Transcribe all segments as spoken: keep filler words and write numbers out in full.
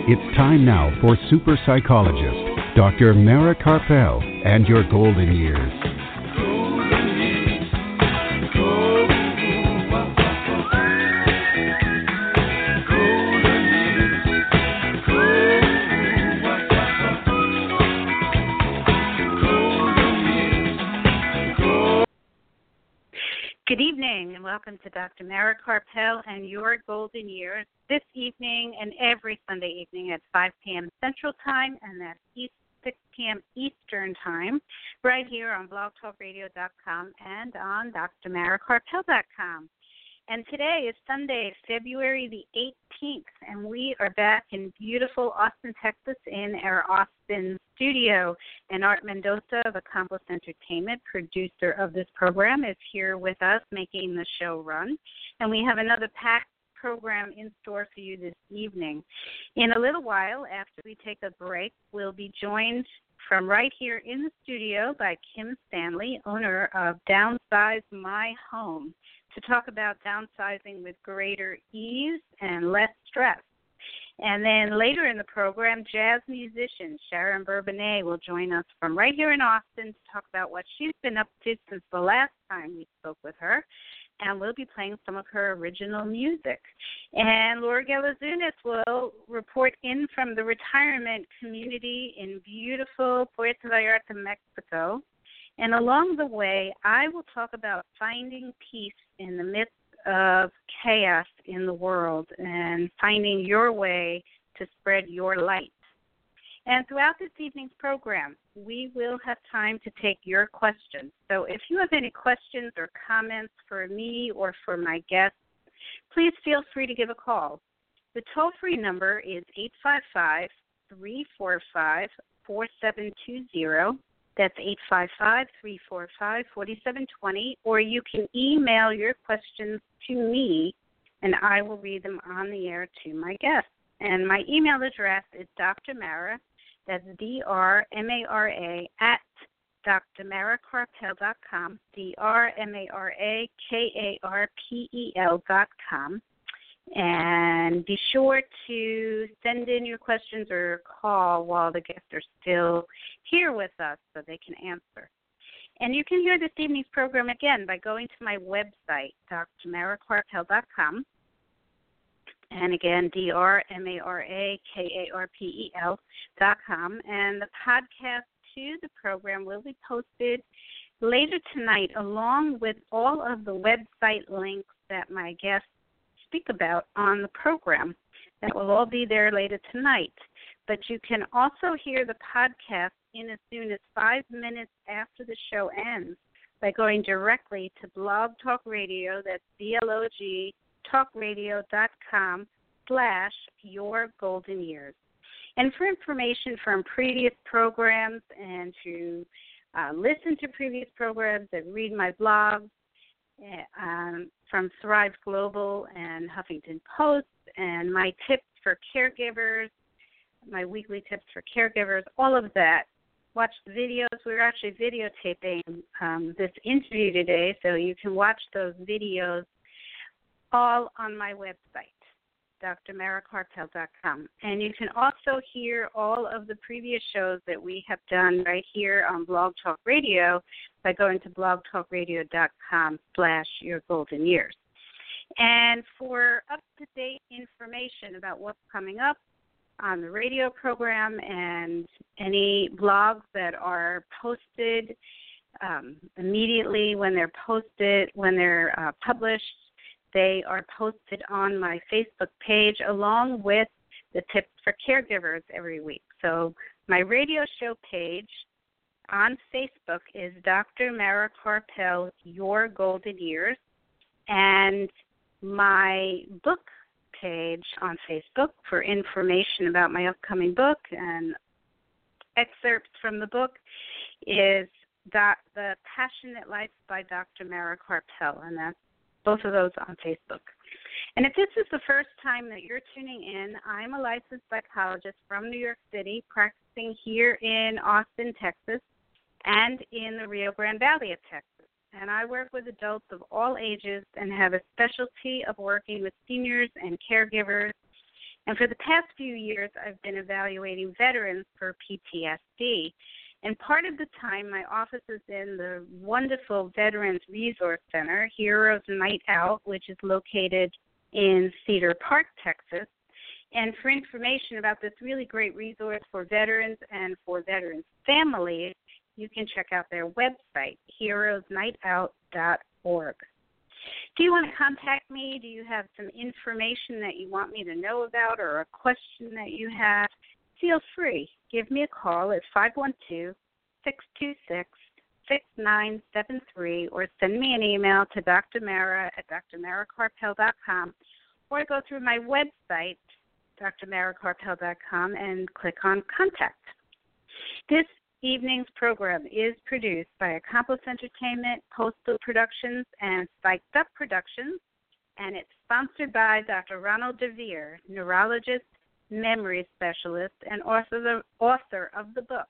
It's time now for super psychologist, Doctor Mara Karpel, and your golden years. Good evening, and welcome to Doctor Mara Karpel and your golden years this evening and every Sunday evening at five p.m. Central Time, and that's six p.m. Eastern Time, right here on blog talk radio dot com and on d r mara karpel dot com. And today is Sunday, February the eighteenth, and we are back in beautiful Austin, Texas, in our Austin studio. And Art Mendoza of Accomplice Entertainment, producer of this program, is here with us making the show run. And we have another packed program in store for you this evening. In a little while, after we take a break, we'll be joined from right here in the studio by Kim Stanley, owner of Downsize My Home, to talk about downsizing with greater ease and less stress. And then later in the program, jazz musician Sharon Bourbonnais will join us from right here in Austin to talk about what she's been up to since the last time we spoke with her. And we'll be playing some of her original music. And Laura Galazunis will report in from the retirement community in beautiful Puerto Vallarta, Mexico. And along the way, I will talk about finding peace in the midst of chaos in the world and finding your way to spread your light. And throughout this evening's program, we will have time to take your questions. So if you have any questions or comments for me or for my guests, please feel free to give a call. The toll-free number is eight five five, three four five, four seven two zero. That's eight five five, three four five, four seven two zero, or you can email your questions to me, and I will read them on the air to my guests. And my email address is Doctor Mara, that's D R M A R A, at d r mara karpel dot com, D R M A R A K A R P E L dot com. And be sure to send in your questions or call while the guests are still here with us so they can answer. And you can hear this evening's program again by going to my website, d r mara karpel dot com. And again, D R M A R A K A R P E L dot com. And the podcast to the program will be posted later tonight, along with all of the website links that my guests speak about on the program. That will all be there later tonight. But you can also hear the podcast in as soon as five minutes after the show ends by going directly to Blog Talk Radio, that's B L O G talkradio.com slash your golden years. And for information from previous programs and to uh, listen to previous programs and read my blogs um, from Thrive Global and Huffington Post, and my tips for caregivers, my weekly tips for caregivers, all of that. Watch the videos. We're actually videotaping um, this interview today, so you can watch those videos all on my website, d r mara karpel dot com. And you can also hear all of the previous shows that we have done right here on Blog Talk Radio by going to blog talk radio dot com slash your golden years. And for up-to-date information about what's coming up on the radio program and any blogs that are posted um, immediately when they're posted, when they're uh, published, they are posted on my Facebook page along with the tips for caregivers every week. So my radio show page on Facebook is Doctor Mara Karpel, Your Golden Years, and my book page on Facebook for information about my upcoming book and excerpts from the book is The Passionate Life by Doctor Mara Karpel, and that's both of those on Facebook. And if this is the first time that you're tuning in, I'm a licensed psychologist from New York City, practicing here in Austin, Texas, and in the Rio Grande Valley of Texas. And I work with adults of all ages and have a specialty of working with seniors and caregivers And for the past few years, I've been evaluating veterans for P T S D. And part of the time, my office is in the wonderful Veterans Resource Center, Heroes Night Out, which is located in Cedar Park, Texas. And for information about this really great resource for veterans and for veterans' families, you can check out their website, heroes night out dot org. Do you want to contact me? Do you have some information that you want me to know about or a question that you have? Feel free. Give me a call at five one two, six two six, six nine seven three or send me an email to Doctor Mara at d r mara karpel dot com or go through my website, d r mara karpel dot com, and click on Contact. This evening's program is produced by Accomplice Entertainment, Postal Productions, and Spiked Up Productions, and it's sponsored by Doctor Ronald DeVere, neurologist, memory specialist, and author, the, author of the book,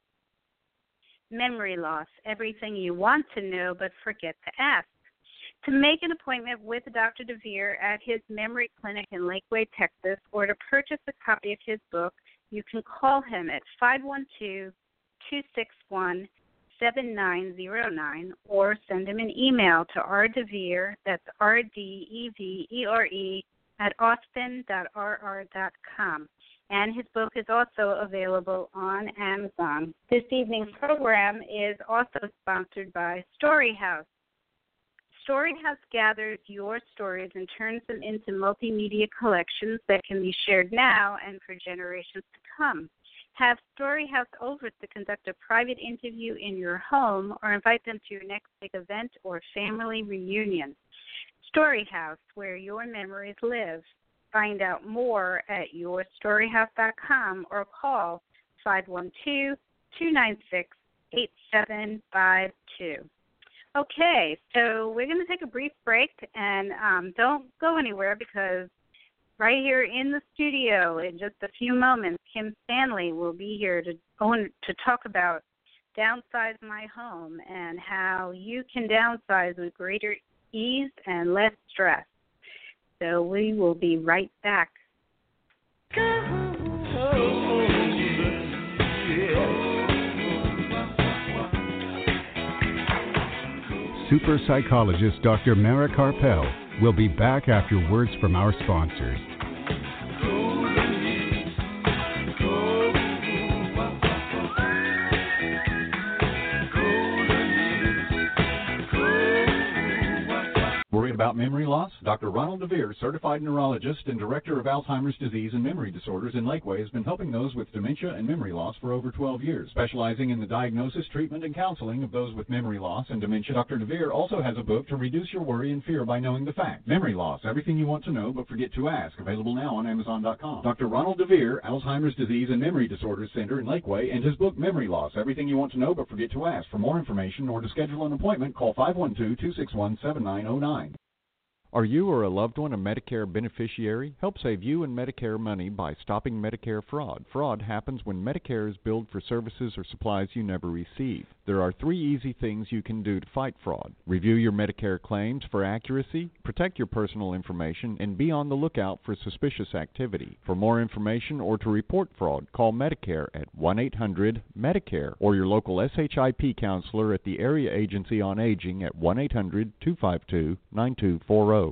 Memory Loss, Everything You Want to Know But Forget to Ask. To make an appointment with Doctor DeVere at his memory clinic in Lakeway, Texas, or to purchase a copy of his book, you can call him at five one two, two six one, seven nine zero nine or send him an email to rdevere, that's R D E V E R E, at austin dot r r dot com. And his book is also available on Amazon. This evening's program is also sponsored by Storyhouse. Storyhouse gathers your stories and turns them into multimedia collections that can be shared now and for generations to come. Have Storyhouse over to conduct a private interview in your home or invite them to your next big event or family reunion. Storyhouse, where your memories live. Find out more at your storyhouse dot com or call five one two, two nine six, eight seven five two. Okay, so we're going to take a brief break, and um, don't go anywhere because right here in the studio in just a few moments, Kim Stanley will be here to own, to talk about Downsize My Home and how you can downsize with greater ease and less stress. So we will be right back. Super psychologist Doctor Mara Karpel will be back after words from our sponsors. Worried about memory loss? Doctor Ronald DeVere, certified neurologist and director of Alzheimer's disease and memory disorders in Lakeway, has been helping those with dementia and memory loss for over twelve years. Specializing in the diagnosis, treatment, and counseling of those with memory loss and dementia, Doctor DeVere also has a book to reduce your worry and fear by knowing the facts. Memory Loss, Everything You Want to Know But Forget to Ask, available now on amazon dot com. Doctor Ronald DeVere, Alzheimer's disease and memory disorders center in Lakeway, and his book, Memory Loss, Everything You Want to Know But Forget to Ask. For more information or to schedule an appointment, call five one two, two six one, seven nine zero nine. Are you or a loved one a Medicare beneficiary? Help save you and Medicare money by stopping Medicare fraud. Fraud happens when Medicare is billed for services or supplies you never receive. There are three easy things you can do to fight fraud. Review your Medicare claims for accuracy, protect your personal information, and be on the lookout for suspicious activity. For more information or to report fraud, call Medicare at one eight hundred Medicare or your local S H I P counselor at the Area Agency on Aging at one eight hundred, two five two, nine two four zero.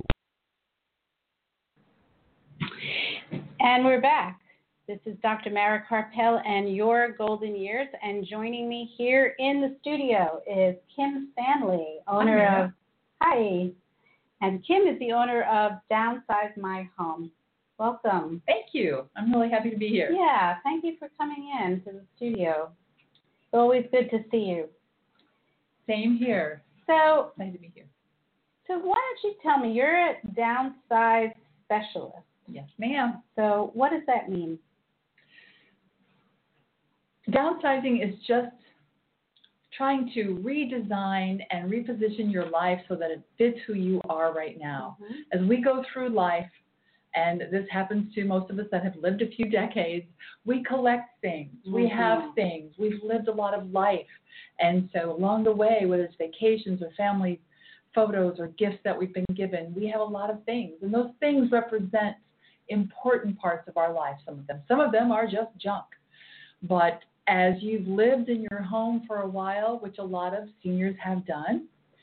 And we're back. This is Doctor Mara Karpel and Your Golden Years, and joining me here in the studio is Kim Stanley, owner hi, of, hi, and Kim is the owner of Downsize My Home. Welcome. Thank you. I'm really happy to be here. Yeah, thank you for coming in to the studio. It's always good to see you. Same here. So, Nice to be here. So why don't you tell me, you're a downsize specialist. Yes, ma'am. So what does that mean? Downsizing is just trying to redesign and reposition your life so that it fits who you are right now. Mm-hmm. As we go through life, and this happens to most of us that have lived a few decades, we collect things. Mm-hmm. We have things. We've lived a lot of life. And so along the way, whether it's vacations or family photos or gifts that we've been given, we have a lot of things. And those things represent important parts of our life, some of them. Some of them are just junk. But as you've lived in your home for a while, which a lot of seniors have done,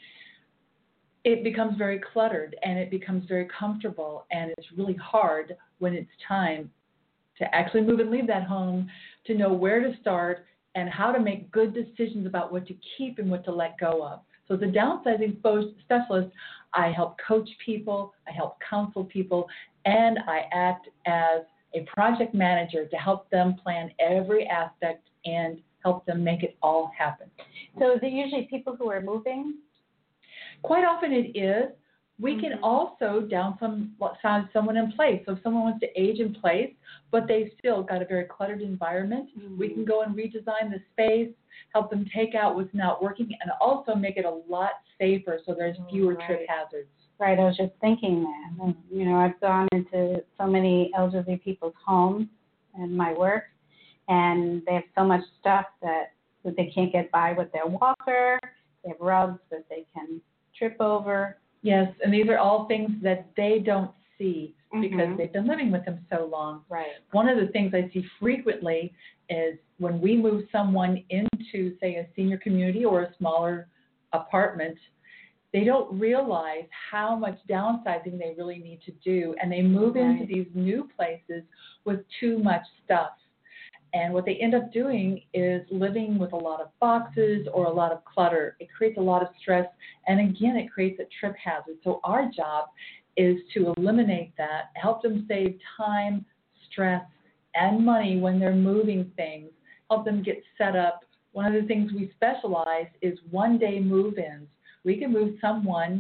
it becomes very cluttered and it becomes very comfortable, and it's really hard when it's time to actually move and leave that home to know where to start and how to make good decisions about what to keep and what to let go of. So as a downsizing specialist, I help coach people, I help counsel people, and I act as a project manager to help them plan every aspect and help them make it all happen. So is it usually people who are moving? Quite often it is. We mm-hmm. can also downsize someone in place. So if someone wants to age in place, but they still got a very cluttered environment, mm-hmm. we can go and redesign the space, help them take out what's not working, and also make it a lot safer so there's fewer right. trip hazards. Right, I was just thinking that. And, you know, I've gone into so many elderly people's homes in my work, and they have so much stuff that, that they can't get by with their walker. They have rugs that they can trip over. Yes, and these are all things that they don't see because mm-hmm. they've been living with them so long. Right. One of the things I see frequently is when we move someone into, say, a senior community or a smaller apartment, they don't realize how much downsizing they really need to do, and they move right. into these new places with too much stuff. And what they end up doing is living with a lot of boxes or a lot of clutter. It creates a lot of stress, and again, it creates a trip hazard. So our job is to eliminate that, help them save time, stress, and money when they're moving things, help them get set up. One of the things we specialize is one-day move-ins. We can move someone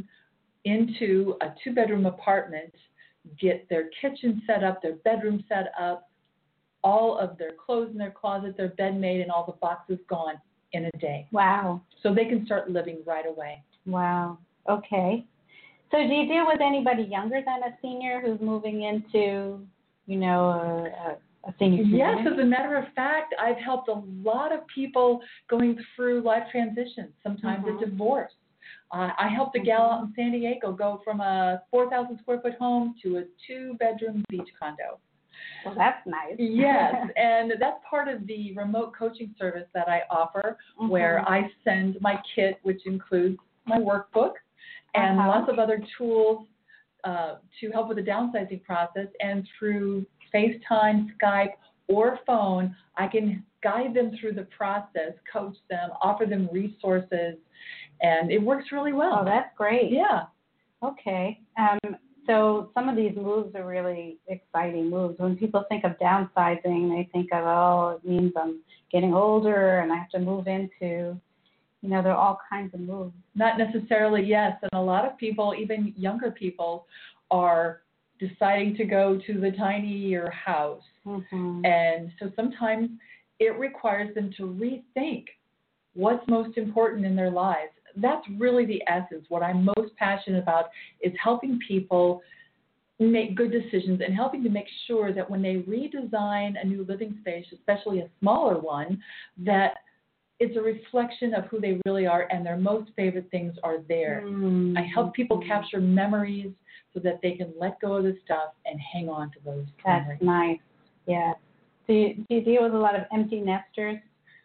into a two-bedroom apartment, get their kitchen set up, their bedroom set up, all of their clothes in their closet, their bed made, and all the boxes gone in a day. Wow. So they can start living right away. Wow. Okay. So do you deal with anybody younger than a senior who's moving into, you know, a, a senior community? Yes, as a matter of fact, I've helped a lot of people going through life transitions, sometimes mm-hmm. a divorce. Uh, I helped a gal out in San Diego go from a four thousand square foot home to a two-bedroom beach condo. Well, that's nice. Yes, and that's part of the remote coaching service that I offer, mm-hmm. where I send my kit, which includes my workbook and uh-huh. lots of other tools uh, to help with the downsizing process. And through FaceTime, Skype, or phone, I can guide them through the process, coach them, offer them resources, and it works really well. Oh, that's great. Yeah. Okay. Um, So some of these moves are really exciting moves. When people think of downsizing, they think of, oh, it means I'm getting older and I have to move into, you know, there are all kinds of moves. Not necessarily, yes. And a lot of people, even younger people, are deciding to go to the tinier house. Mm-hmm. And so sometimes it requires them to rethink what's most important in their lives. That's really the essence. What I'm most passionate about is helping people make good decisions and helping to make sure that when they redesign a new living space, especially a smaller one, that it's a reflection of who they really are and their most favorite things are there. Mm-hmm. I help people capture memories so that they can let go of the stuff and hang on to those That's memories. nice. Yeah. Do you, do you deal with a lot of empty nesters?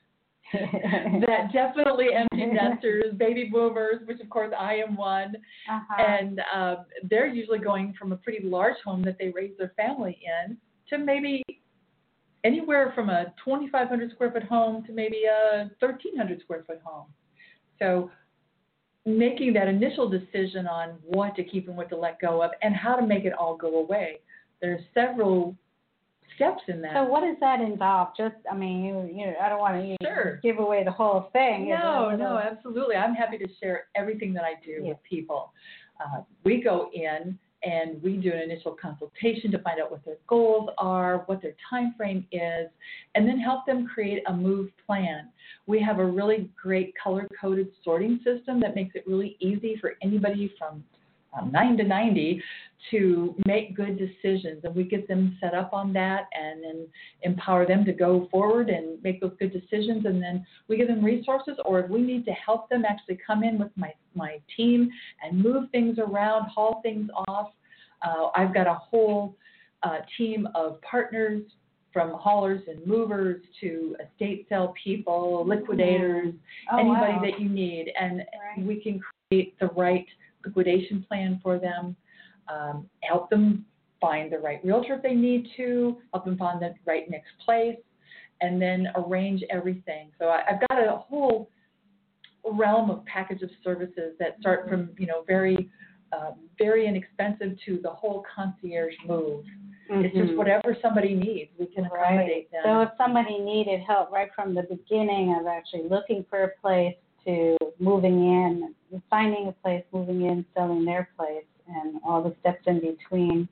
That definitely empty nesters, baby boomers, which of course I am one, uh-huh. and um, they're usually going from a pretty large home that they raised their family in to maybe anywhere from a twenty-five hundred square foot home to maybe a thirteen hundred square foot home. So making that initial decision on what to keep and what to let go of and how to make it all go away. There's several steps in that. So what does that involve? Just, I mean, you, you I don't want to sure. give away the whole thing. No, no, absolutely. I'm happy to share everything that I do yeah. with people. Uh, we go in and we do an initial consultation to find out what their goals are, what their time frame is, and then help them create a move plan. We have a really great color-coded sorting system that makes it really easy for anybody from um, nine to ninety to make good decisions, and we get them set up on that and then empower them to go forward and make those good decisions, and then we give them resources, or if we need to help them actually come in with my, my team and move things around, haul things off. Uh, I've got a whole uh, team of partners from haulers and movers to estate sale people, liquidators, oh, anybody wow. that you need. And Right. we can create the right liquidation plan for them, um, help them find the right realtor if they need to, help them find the right next place, and then arrange everything. So I, I've got a whole realm of package of services that start from, you know, very, uh, very inexpensive to the whole concierge move. Mm-hmm. It's just whatever somebody needs, we can accommodate right. them. So if somebody needed help right from the beginning of actually looking for a place to moving in, finding a place, moving in, selling their place, and all the steps in between,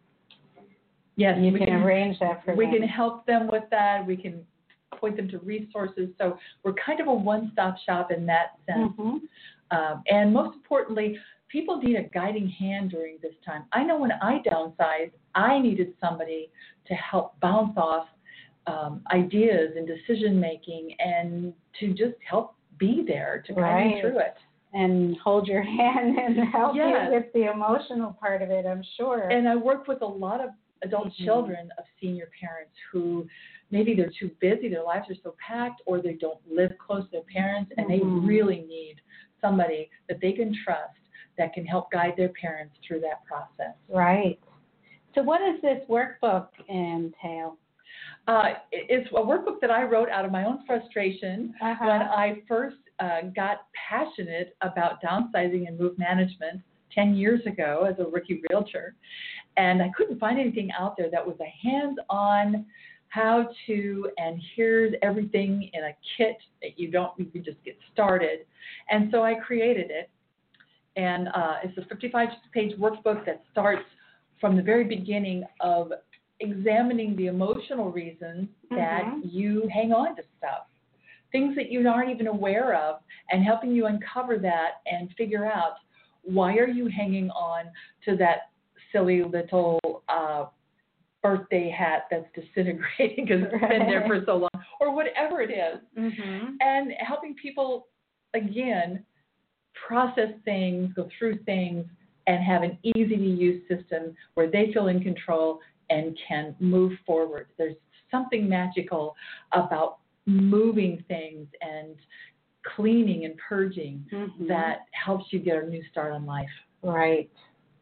yes, you we can, can arrange that for we them. We can help them with that. We can point them to resources. So we're kind of a one-stop shop in that sense. Mm-hmm. Um, and most importantly, people need a guiding hand during this time. I know when I downsized, I needed somebody to help bounce off um, ideas and decision-making and to just help be there to guide right. me through it. And hold your hand and help yes. you with the emotional part of it, I'm sure. And I work with a lot of adult mm-hmm. children of senior parents who maybe they're too busy, their lives are so packed, or they don't live close to their parents, and mm-hmm. they really need somebody that they can trust that can help guide their parents through that process. Right. So what does this workbook entail? Uh, it's a workbook that I wrote out of my own frustration uh-huh. when I first uh, got passionate about downsizing and move management ten years ago as a rookie realtor. And I couldn't find anything out there that was a hands-on how to, and here's everything in a kit that you don't, you can just get started. And so I created it. And uh, it's a fifty-five page workbook that starts from the very beginning of examining the emotional reasons mm-hmm. that you hang on to stuff, things that you aren't even aware of, and helping you uncover that and figure out why are you hanging on to that silly little uh, birthday hat that's disintegrating because it's been there for so long, or whatever it is. Mm-hmm. And helping people, again, process things, go through things, and have an easy-to-use system where they feel in control and can move forward. There's something magical about moving things and cleaning and purging mm-hmm. that helps you get a new start on life. Right.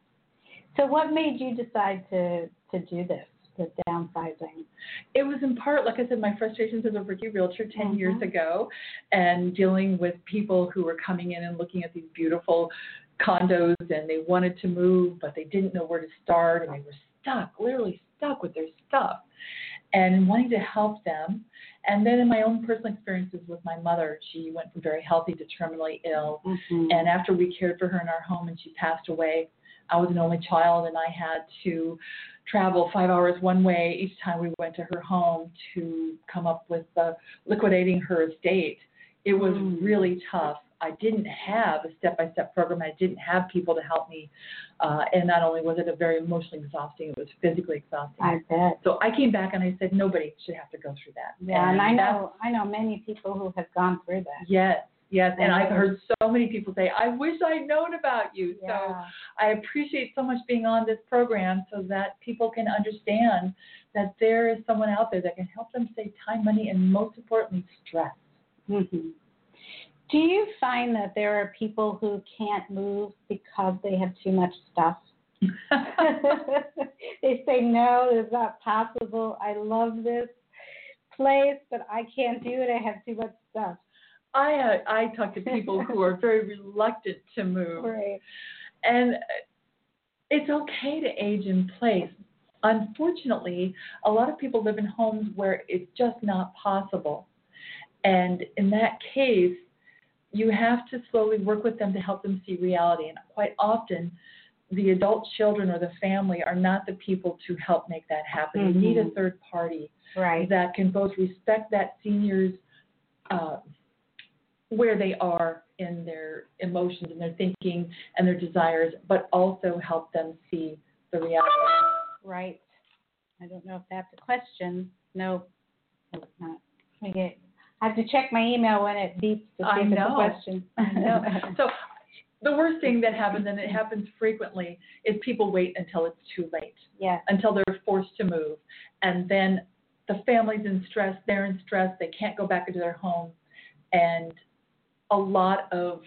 So what made you decide to, to do this, the downsizing? It was in part, like I said, my frustrations as a rookie realtor ten mm-hmm. years ago, and dealing with people who were coming in and looking at these beautiful condos, and they wanted to move, but they didn't know where to start, and they were stuck, literally stuck with their stuff, and wanting to help them. And then in my own personal experiences with my mother, she went from very healthy to terminally ill. Mm-hmm. And after we cared for her in our home and she passed away, I was an only child, and I had to travel five hours one way each time we went to her home to come up with uh, liquidating her estate. It was mm. really tough. I didn't have a step-by-step program. I didn't have people to help me. Uh, and not only was it a very emotionally exhausting, it was physically exhausting. I bet. So I came back and I said, nobody should have to go through that. Yeah, and, and I know I know many people who have gone through that. Yes, yes. And, and I've heard so many people say, I wish I'd known about you. Yeah. So I appreciate so much being on this program so that people can understand that there is someone out there that can help them save time, money, and most importantly, stress. Mm-hmm. Do you find that there are people who can't move because they have too much stuff? They say, no, it's not possible. I love this place, but I can't do it. I have too much stuff. I uh, I talk to people who are very reluctant to move. Right. And it's okay to age in place. Unfortunately, a lot of people live in homes where it's just not possible. And in that case, you have to slowly work with them to help them see reality. And quite often, the adult children or the family are not the people to help make that happen. Mm-hmm. You need a third party right. that can both respect that senior's uh, where they are in their emotions and their thinking and their desires, but also help them see the reality. Right. I don't know if that's a question. No, it's not. Okay. I have to check my email when it beeps to see I if know. it's a question. I know. So the worst thing that happens, and it happens frequently, is people wait until it's too late. Yes. Until they're forced to move. And then the family's in stress, they're in stress, they can't go back into their home. And a lot of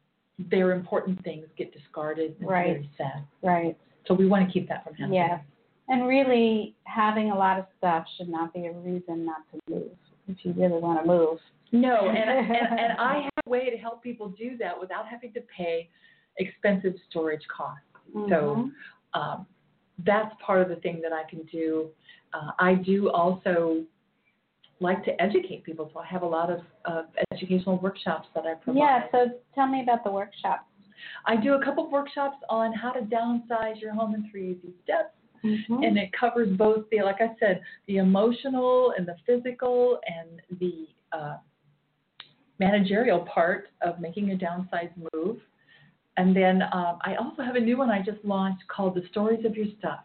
their important things get discarded. And Right. It's very sad. Right. So we want to keep that from happening. Yes. And really, having a lot of stuff should not be a reason not to move if you really want to move. No, and, and, and I have a way to help people do that without having to pay expensive storage costs. Mm-hmm. So um, that's part of the thing that I can do. Uh, I do also like to educate people, so I have a lot of uh, educational workshops that I provide. Yeah, so tell me about the workshops. I do a couple of workshops on how to downsize your home in three easy steps. Mm-hmm. And it covers both the, like I said, the emotional and the physical and the uh, managerial part of making a downsize move. And then um, I also have a new one I just launched called The Stories of Your Stuff.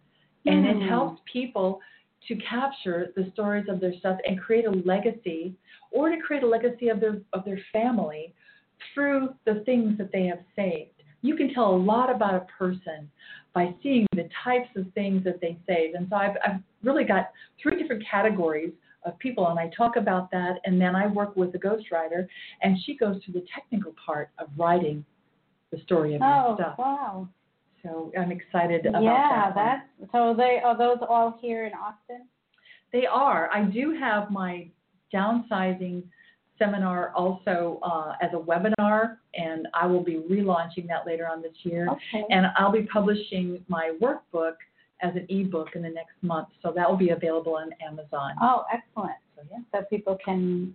And Mm. it helps people to capture the stories of their stuff and create a legacy, or to create a legacy of their of their family through the things that they have saved. You can tell a lot about a person by seeing the types of things that they save. And so I've, I've really got three different categories of people, and I talk about that, and then I work with a ghostwriter, and she goes through the technical part of writing the story of Oh, your stuff. wow. So I'm excited about yeah, that one. that's, so they, are those all here in Austin? They are. I do have my downsizing seminar also uh, as a webinar, and I will be relaunching that later on this year. Okay. And I'll be publishing my workbook as an ebook in the next month, so that will be available on Amazon. Oh, excellent. So, yeah. So people can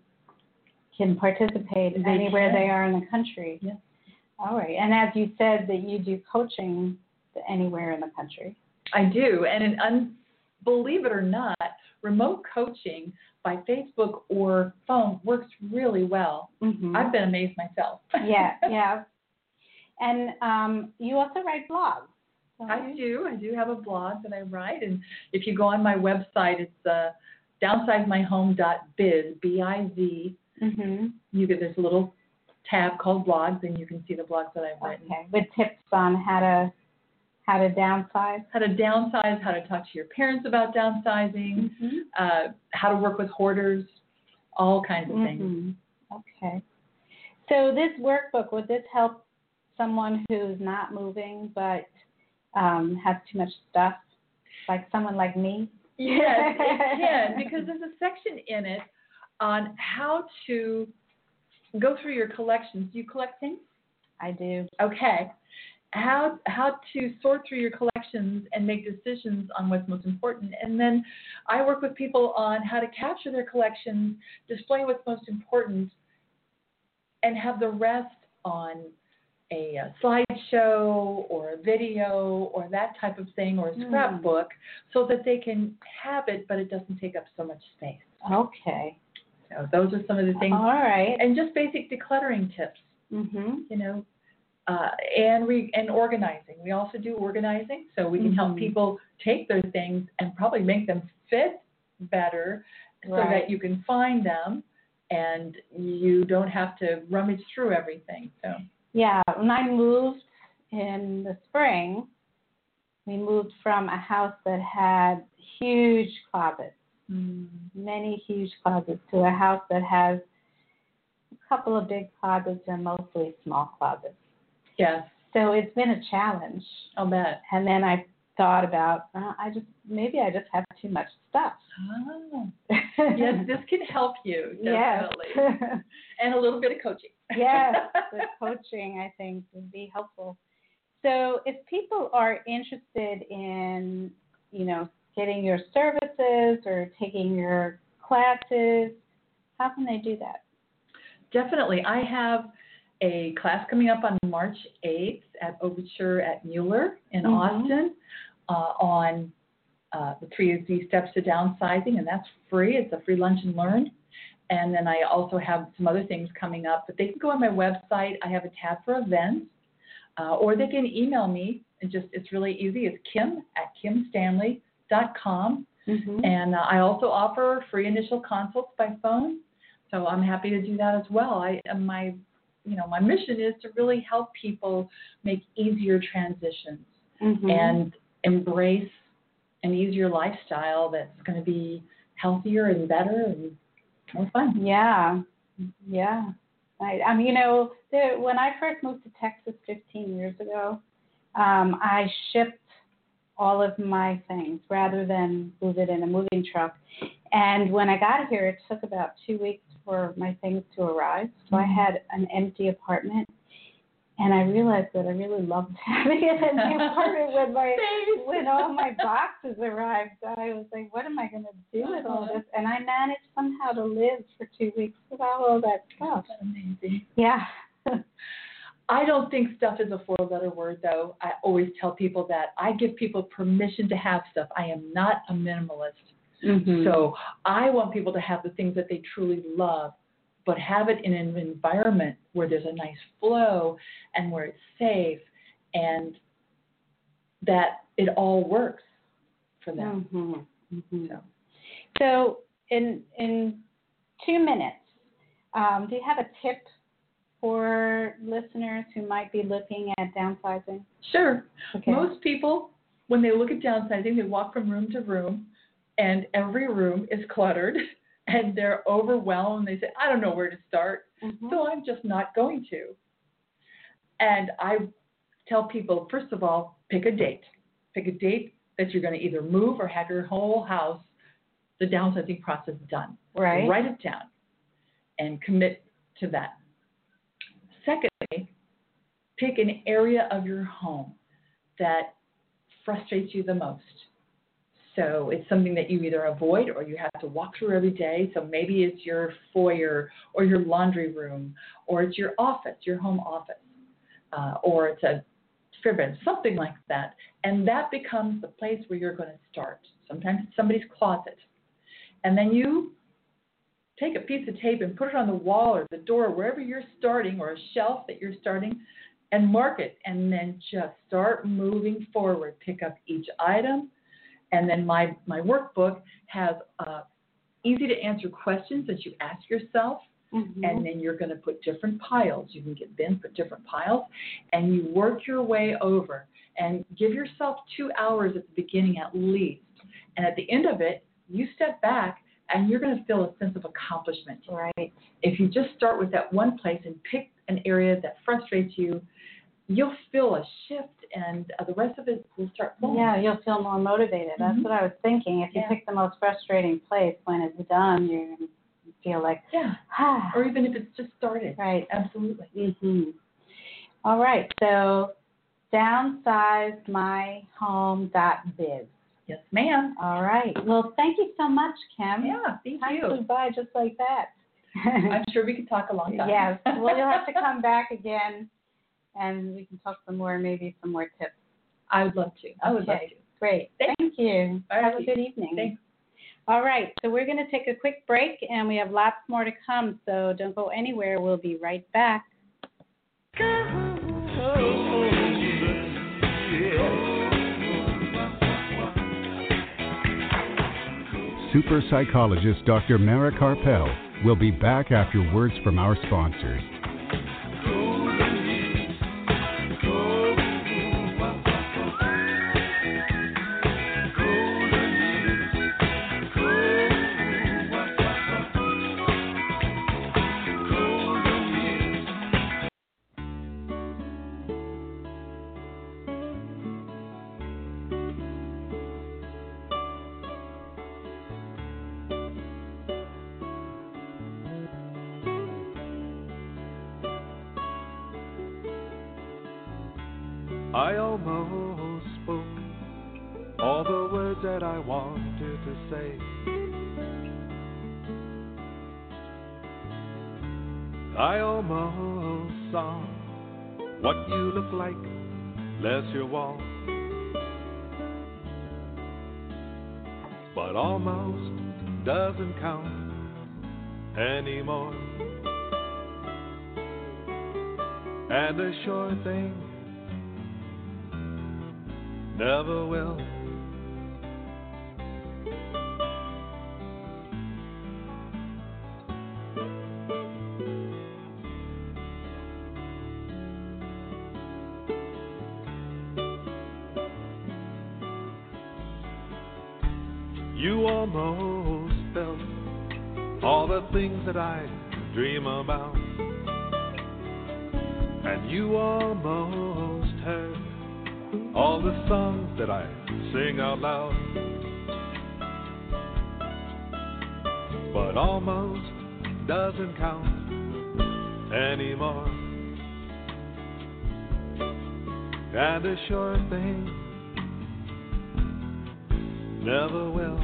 can participate They anywhere can. they are in the country. Yes. All right. And as you said, that you do coaching anywhere in the country. I do, and an un- believe it or not, remote coaching by Facebook or phone works really well. Mm-hmm. I've been amazed myself. yeah, yeah. And um, you also write blogs. don't I you? do. I do have a blog that I write, and if you go on my website, it's uh, downsize my home dot biz, B I Z. Mm-hmm. You get this little tab called blogs, and you can see the blogs that I've written. Okay. With tips on how to how to downsize. How to downsize, how to talk to your parents about downsizing, Mm-hmm. uh, how to work with hoarders, all kinds of things. Mm-hmm. Okay. So this workbook, would this help someone who's not moving but um, has too much stuff, like someone like me? Yes, it can, because there's a section in it on how to go through your collections. Do you collect things? I do. Okay. How how to sort through your collections and make decisions on what's most important. And then I work with people on how to capture their collections, display what's most important, and have the rest on a, a slideshow or a video or that type of thing, or a scrapbook, mm. so that they can have it, but it doesn't take up so much space. Okay. So those are some of the things. All right. And just basic decluttering tips. Mm-hmm. You know, uh, and re- and organizing. We also do organizing, so we can mm-hmm. help people take their things and probably make them fit better, so right. that you can find them and you don't have to rummage through everything. So. Yeah, when I moved in the spring, we moved from a house that had huge closets, mm. many huge closets, to a house that has a couple of big closets and mostly small closets. Yes. So it's been a challenge. I'll bet. And then I thought about, uh, I just maybe I just have too much stuff. Oh. Yes, this can help you, definitely. Yes. And a little bit of coaching. Yes, the coaching, I think, would be helpful. So if people are interested in, you know, getting your services or taking your classes, how can they do that? Definitely. I have a class coming up on March eighth at Overture at Mueller in mm-hmm. Austin uh, on uh, the three easy steps to downsizing, and that's free. It's a free lunch and learn. And then I also have some other things coming up, but they can go on my website. I have a tab for events, uh, or they can email me. And just it's really easy. It's Kim at kim stanley dot com. Mm-hmm. And uh, I also offer free initial consults by phone, so I'm happy to do that as well. I my you know, my mission is to really help people make easier transitions Mm-hmm. and embrace an easier lifestyle that's going to be healthier and better and more fun. Yeah, yeah. I, um, you know, the, when I first moved to Texas fifteen years ago, um, I shipped all of my things rather than move it in a moving truck. And when I got here, it took about two weeks for my things to arrive. So I had an empty apartment. And I realized that I really loved having an empty apartment when my when all my boxes arrived. I was like, what am I going to do with all this? And I managed somehow to live for two weeks without all that stuff. That's amazing. Yeah. I don't think stuff is a four-letter word, though. I always tell people that. I give people permission to have stuff. I am not a minimalist. Mm-hmm. So I want people to have the things that they truly love, but have it in an environment where there's a nice flow and where it's safe and that it all works for them. Mm-hmm. Mm-hmm. So. so in in two minutes, um, do you have a tip for listeners who might be looking at downsizing? Sure. Okay. Most people, when they look at downsizing, they walk from room to room, and every room is cluttered. And they're overwhelmed. They say, I don't know where to start, mm-hmm. so I'm just not going to. And I tell people, first of all, pick a date. Pick a date that you're going to either move or have your whole house, the downsizing process done. Right. Write it down and commit to that. Secondly, pick an area of your home that frustrates you the most. So it's something that you either avoid or you have to walk through every day. So maybe it's your foyer or your laundry room, or it's your office, your home office, uh, or it's a bedroom, something like that. And that becomes the place where you're going to start. Sometimes it's somebody's closet. And then you take a piece of tape and put it on the wall or the door, wherever you're starting, or a shelf that you're starting, and mark it. And then just start moving forward. Pick up each item. And then my, my workbook has uh, easy to answer questions that you ask yourself, mm-hmm. and then you're going to put different piles. You can get bins, put different piles, and you work your way over. And give yourself two hours at the beginning at least. And at the end of it, you step back, and you're going to feel a sense of accomplishment. Right. If you just start with that one place and pick an area that frustrates you, you'll feel a shift, and uh, the rest of it will start flowing. Yeah, you'll feel more motivated. That's mm-hmm. what I was thinking. If you yeah. pick the most frustrating place, when it's done, you're going to feel like, yeah. ah. Or even if it's just started. Right. Absolutely. Mm-hmm. All right. So downsize my home dot biz. Yes, ma'am. All right. Well, thank you so much, Kim. Yeah, thank Time you. flew by just like that. I'm sure we could talk a long time. Yes. Well, you'll have to come back again, and we can talk some more, maybe some more tips. I would love to. I would okay. love to. Great. Thank, Thank you. All have right. a good evening. Thanks. All right. So we're going to take a quick break, and we have lots more to come. So don't go anywhere. We'll be right back. Super psychologist Doctor Mara Karpel will be back after words from our sponsors. I almost spoke all the words that I wanted to say. I almost saw what you look like, bless your wall. But almost doesn't count anymore. And a sure thing never will. You almost felt all the things that I dream about, and you almost heard all the songs that I sing out loud. But almost doesn't count anymore, and a sure thing never will.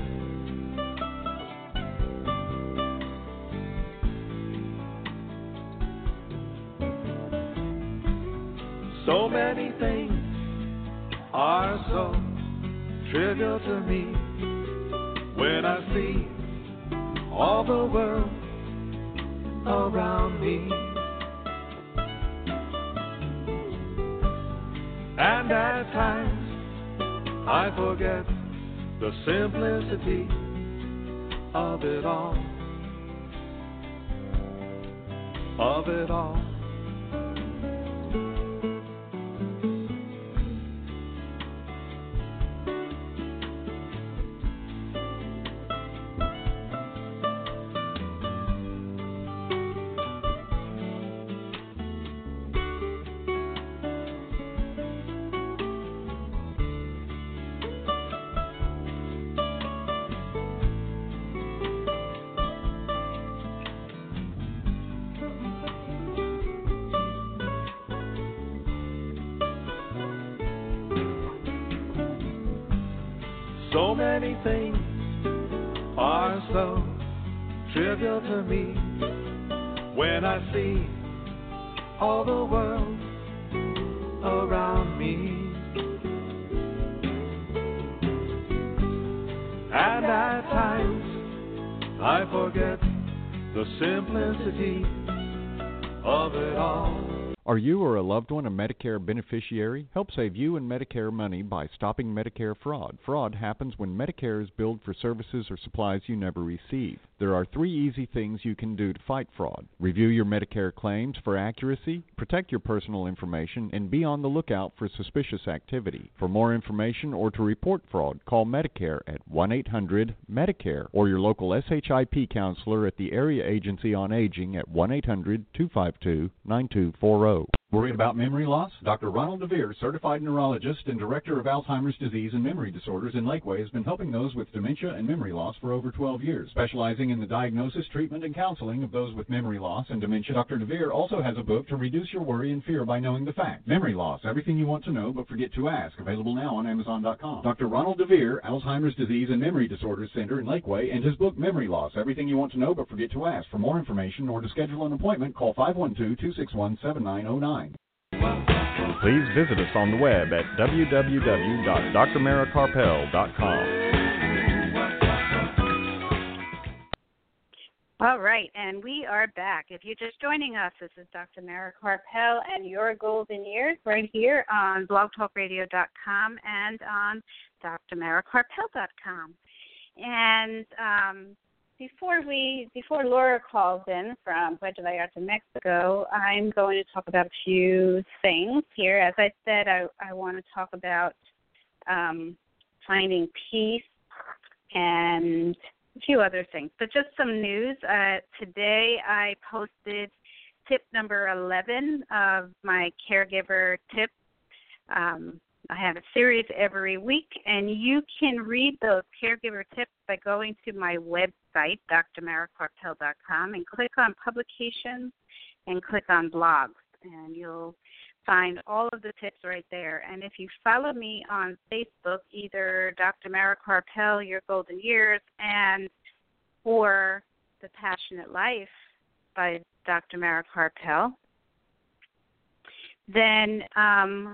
So many things are so trivial to me when I see all the world around me. And at times I forget the simplicity of it all, of it all. So many things are so trivial to me when I see all the world around me. And at times I forget the simplicity of it all. Are you or a loved one a Medicare beneficiary? Help save you and Medicare money by stopping Medicare fraud. Fraud happens when Medicare is billed for services or supplies you never receive. There are three easy things you can do to fight fraud. Review your Medicare claims for accuracy, protect your personal information, and be on the lookout for suspicious activity. For more information or to report fraud, call Medicare at one eight hundred Medicare or your local S H I P counselor at the Area Agency on Aging at one eight hundred two five two nine two four zero. Worried about memory loss? Doctor Ronald DeVere, certified neurologist and director of Alzheimer's disease and memory disorders in Lakeway, has been helping those with dementia and memory loss for over twelve years. Specializing in the diagnosis, treatment, and counseling of those with memory loss and dementia, Doctor DeVere also has a book to reduce your worry and fear by knowing the facts. Memory Loss, Everything You Want to Know But Forget to Ask, available now on Amazon dot com. Doctor Ronald DeVere, Alzheimer's disease and memory disorders center in Lakeway, and his book Memory Loss, Everything You Want to Know But Forget to Ask. For more information or to schedule an appointment, call five one two, two six one, seven nine zero nine. Please visit us on the web at w w w dot dr mara karpel dot com. All right, and we are back. If you're just joining us, this is Doctor Mara Karpel and Your Golden Years right here on blog talk radio dot com and on dr mara karpel dot com. And um, Before we, before Laura calls in from Puerto Vallarta, Mexico, I'm going to talk about a few things here. As I said, I, I want to talk about um, finding peace and a few other things. But just some news. Uh, today I posted tip number eleven of my caregiver tips. Um, I have a series every week, and you can read those caregiver tips by going to my website, dr mara karpel dot com, and click on publications and click on blogs, and you'll find all of the tips right there. And if you follow me on Facebook, either Doctor Mara Karpel, Your Golden Years, and or The Passionate Life by Doctor Mara Karpel, then um,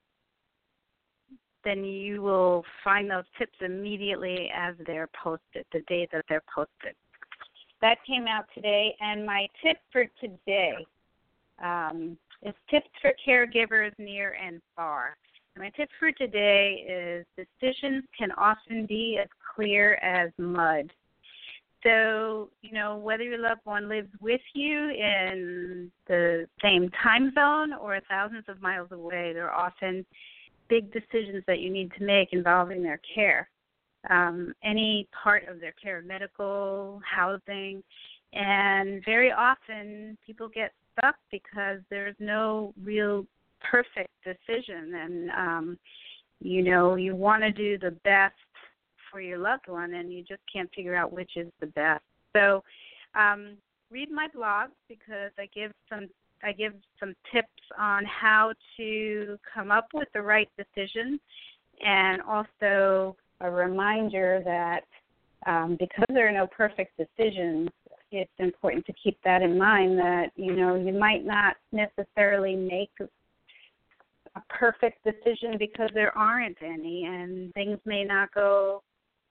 then you will find those tips immediately as they're posted, the day that they're posted. That came out today, and my tip for today um, is tips for caregivers near and far. And my tip for today is decisions can often be as clear as mud. So, you know, whether your loved one lives with you in the same time zone or thousands of miles away, there are often big decisions that you need to make involving their care. um, any part of their care, medical, housing, and very often people get stuck because there's no real perfect decision, and um, you know, you want to do the best for your loved one, and you just can't figure out which is the best. So um, read my blog because I give some I give some tips on how to come up with the right decision, and also a reminder that um, because there are no perfect decisions, it's important to keep that in mind, that, you know, you might not necessarily make a perfect decision because there aren't any, and things may not go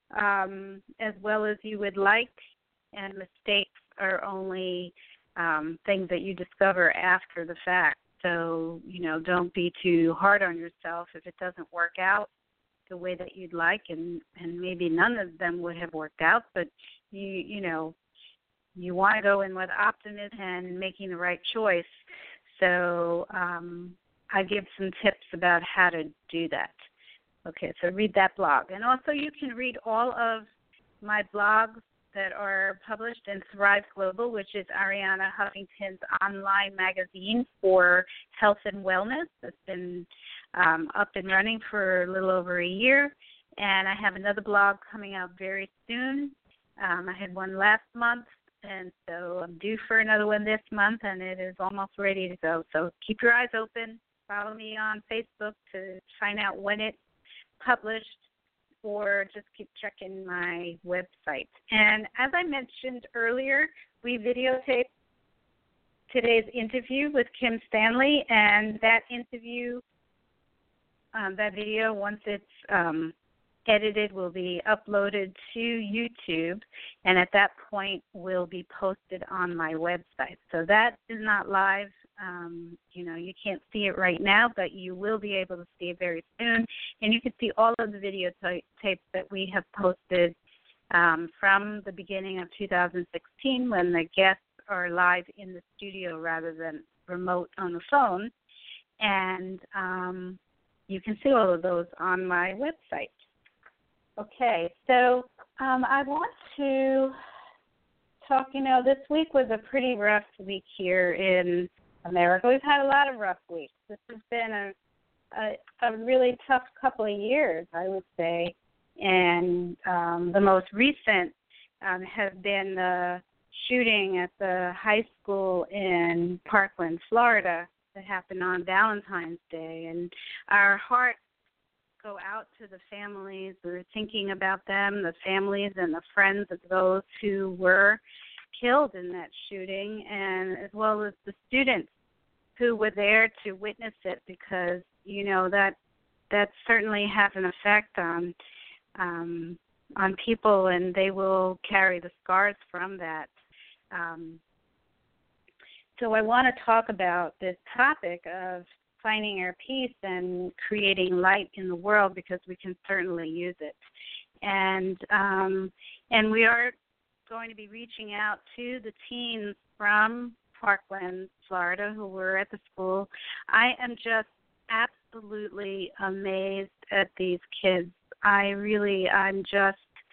um, as well as you would like, and mistakes are only um, things that you discover after the fact. So, you know, don't be too hard on yourself if it doesn't work out the way that you'd like, and, and maybe none of them would have worked out, but you you know, you want to go in with optimism and making the right choice. So um, I give some tips about how to do that. Okay, so read that blog. And also you can read all of my blogs that are published in Thrive Global, which is Arianna Huffington's online magazine for health and wellness. It's been um, up and running for a little over a year. And I have another blog coming out very soon. Um, I had one last month, and so I'm due for another one this month, and it is almost ready to go. So keep your eyes open. Follow me on Facebook to find out when it's published, or just keep checking my website. And as I mentioned earlier, we videotaped today's interview with Kim Stanley, and that interview, um, that video, once it's um, edited, will be uploaded to YouTube, and at that point will be posted on my website. So that is not live. Um, you know, you can't see it right now, but you will be able to see it very soon. And you can see all of the video t- tapes that we have posted um, from the beginning of two thousand sixteen, when the guests are live in the studio rather than remote on the phone. And um, you can see all of those on my website. Okay, so um, I want to talk, you know, this week was a pretty rough week here in America. We've had a lot of rough weeks. This has been a, a, a really tough couple of years, I would say. And um, the most recent um, has been the shooting at the high school in Parkland, Florida, that happened on Valentine's Day. And our hearts go out to the families. We're thinking about them, the families and the friends of those who were killed in that shooting, and as well as the students who were there to witness it, because, you know, that that certainly has an effect on um, on people, and they will carry the scars from that. Um, so I want to talk about this topic of finding our peace and creating light in the world, because we can certainly use it. And um, and we are going to be reaching out to the teens from Parkland, Florida, who were at the school. I am just absolutely amazed at these kids. I really, I'm just,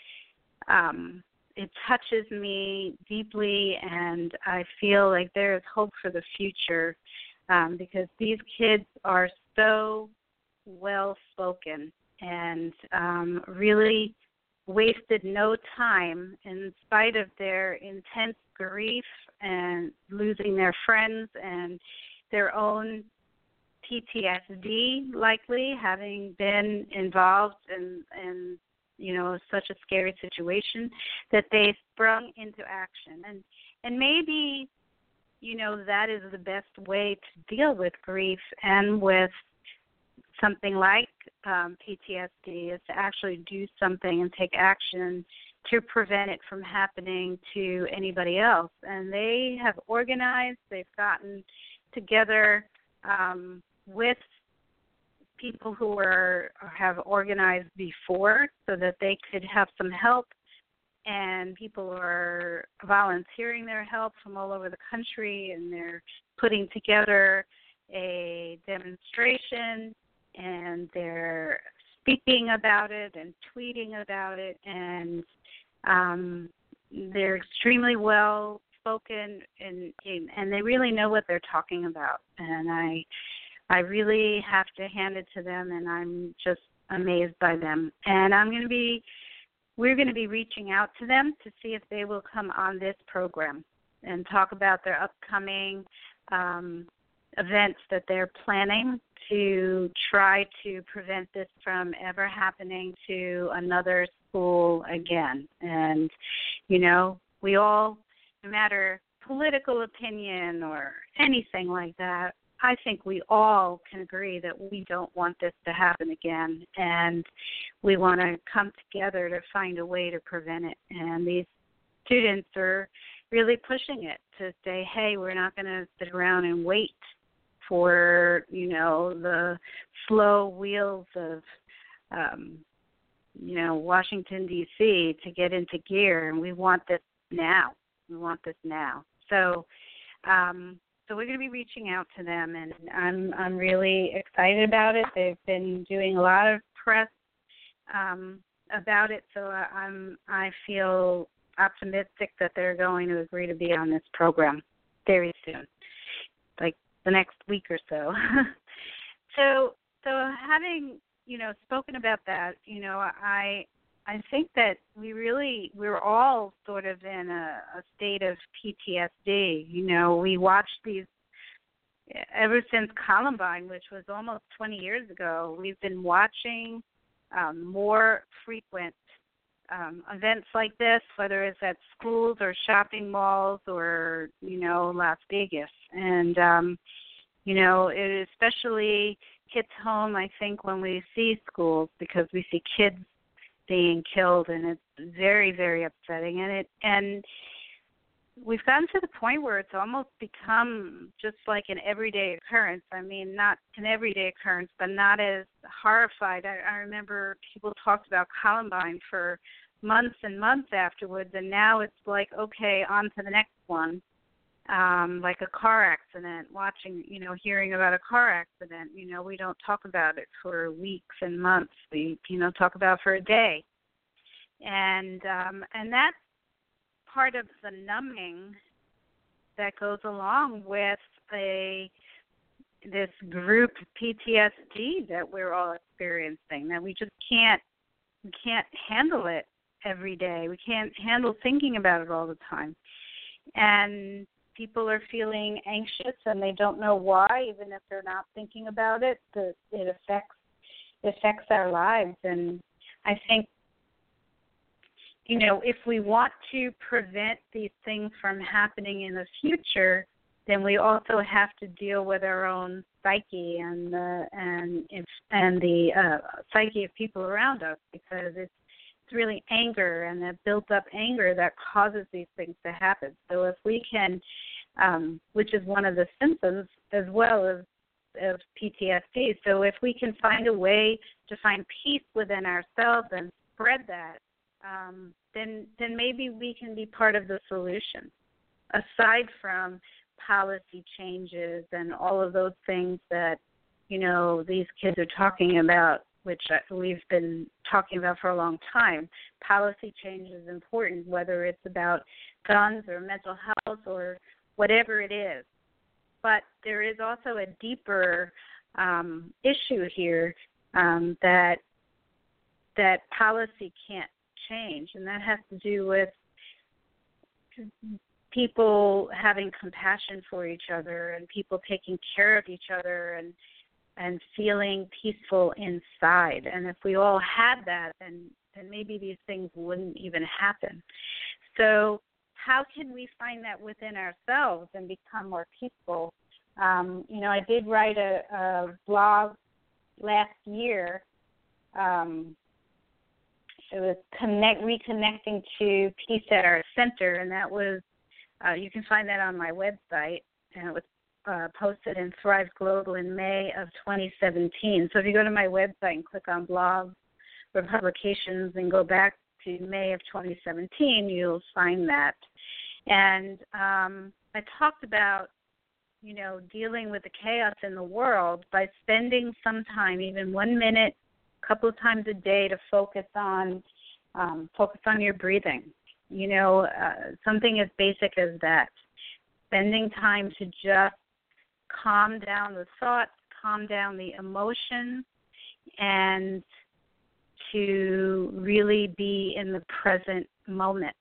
um, it touches me deeply, and I feel like there is hope for the future, um, because these kids are so well-spoken and um, really wasted no time in spite of their intense grief and losing their friends and their own P T S D, likely having been involved in, in you know, such a scary situation, that they sprung into action. And and maybe, you know, that is the best way to deal with grief and with something like um, P T S D, is to actually do something and take action to prevent it from happening to anybody else. And they have organized, they've gotten together um, with people who are have organized before so that they could have some help, and people are volunteering their help from all over the country, and they're putting together a demonstration, and they're speaking about it and tweeting about it, and um, they're extremely well spoken, and and they really know what they're talking about. And I I really have to hand it to them, and I'm just amazed by them. And I'm going to be we're going to be reaching out to them to see if they will come on this program and talk about their upcoming um, events that they're planning to try to prevent this from ever happening to another school again. And, you know, we all, no matter political opinion or anything like that, I think we all can agree that we don't want this to happen again, and we want to come together to find a way to prevent it. And these students are really pushing it to say, hey, we're not going to sit around and wait for, you know, the slow wheels of, um, you know, Washington, D C to get into gear, and we want this now. We want this now. So, um, so we're going to be reaching out to them, and I'm I'm really excited about it. They've been doing a lot of press um, about it, so I, I'm I feel optimistic that they're going to agree to be on this program very soon, like the next week or so. so so having, you know, spoken about that, you know, I I think that we really, we're all sort of in a, a state of P T S D. You know, we watched these, ever since Columbine, which was almost twenty years ago, we've been watching um, more frequent um, events like this, whether it's at schools or shopping malls or, you know, Las Vegas. And, um, you know, it especially hits home, I think, when we see schools, because we see kids being killed, and it's very, very upsetting. And it and we've gotten to the point where it's almost become just like an everyday occurrence. I mean, not an everyday occurrence, but not as horrified. I, I remember people talked about Columbine for months and months afterwards, and now it's like, okay, on to the next one. Um, like a car accident, watching, you know, hearing about a car accident, you know, we don't talk about it for weeks and months. We, you know, talk about it for a day. And um, and that's part of the numbing that goes along with a this group P T S D that we're all experiencing, that we just can't we can't handle it every day. We can't handle thinking about it all the time. And people are feeling anxious, and they don't know why, even if they're not thinking about it. That it affects it affects our lives. And I think, you know, if we want to prevent these things from happening in the future, then we also have to deal with our own psyche and the and if, and the uh, psyche of people around us, because it's it's really anger and the built-up anger that causes these things to happen. So if we can, um, which is one of the symptoms as well as of P T S D, so if we can find a way to find peace within ourselves and spread that, um, then then maybe we can be part of the solution, aside from policy changes and all of those things that, you know, these kids are talking about, which we've been talking about for a long time. Policy change is important, whether it's about guns or mental health or whatever it is. But there is also a deeper um, issue here um, that that policy can't change, and that has to do with people having compassion for each other and people taking care of each other and and feeling peaceful inside. And if we all had that, then, then maybe these things wouldn't even happen. So how can we find that within ourselves and become more peaceful? Um, you know, I did write a, a blog last year. Um, it was connect, reconnecting to peace at our center, and that was, uh, you can find that on my website, and it was Uh, posted in Thrive Global in May of twenty seventeen. So if you go to my website and click on blogs or publications and go back to May of twenty seventeen, you'll find that. And um, I talked about, you know, dealing with the chaos in the world by spending some time, even one minute, couple of times a day to focus on um, focus on your breathing. You know, uh, something as basic as that. Spending time to just calm down the thoughts, calm down the emotions, and to really be in the present moment.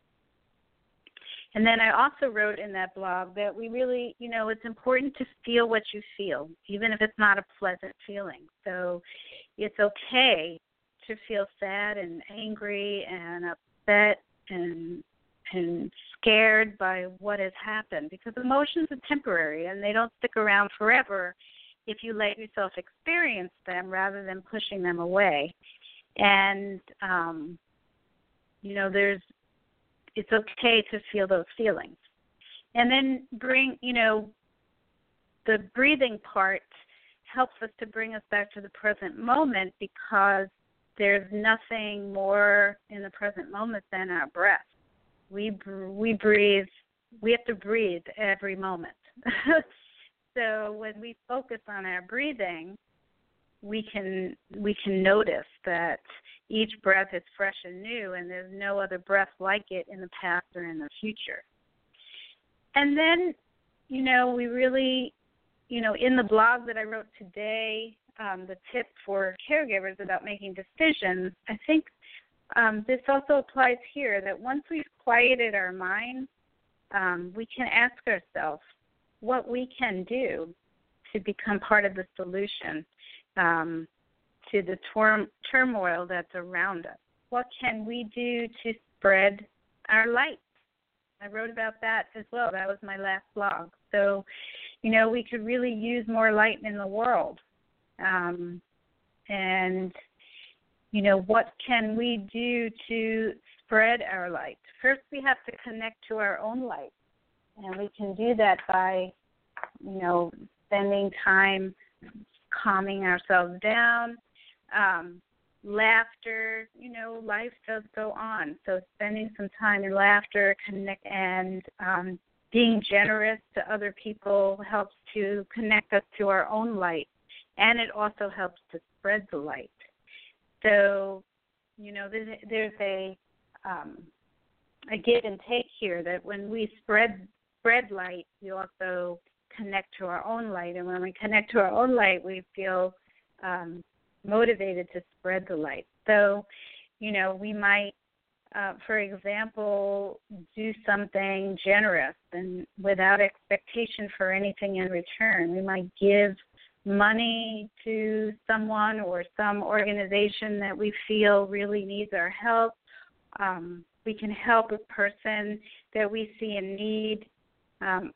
And then I also wrote in that blog that we really, you know, it's important to feel what you feel, even if it's not a pleasant feeling. So it's okay to feel sad and angry and upset and and scared by what has happened, because emotions are temporary and they don't stick around forever if you let yourself experience them rather than pushing them away. And, um, you know, there's, it's okay to feel those feelings. And then bring, you know, the breathing part helps us to bring us back to the present moment, because there's nothing more in the present moment than our breath. We we breathe, we have to breathe every moment. So when we focus on our breathing, we can we can notice that each breath is fresh and new, and there's no other breath like it in the past or in the future. And then, you know, we really, you know, in the blog that I wrote today, um, the tip for caregivers about making decisions, I think um, this also applies here, that once we've quieted our mind, um, we can ask ourselves what we can do to become part of the solution um, to the tor- turmoil that's around us. What can we do to spread our light? I wrote about that as well. That was my last blog. So, you know, we could really use more light in the world. Um, and, you know, what can we do to spread our light? First, we have to connect to our own light. And we can do that by, you know, spending time calming ourselves down. Um, laughter, you know, life does go on. So spending some time in laughter, connect, and um, being generous to other people helps to connect us to our own light. And it also helps to spread the light. So, you know, there's, there's a um, a give and take here, that when we spread spread light, we also connect to our own light. And when we connect to our own light, we feel um, motivated to spread the light. So, you know, we might, uh, for example, do something generous and without expectation for anything in return. We might give money to someone or some organization that we feel really needs our help. Um, we can help a person that we see in need. Um,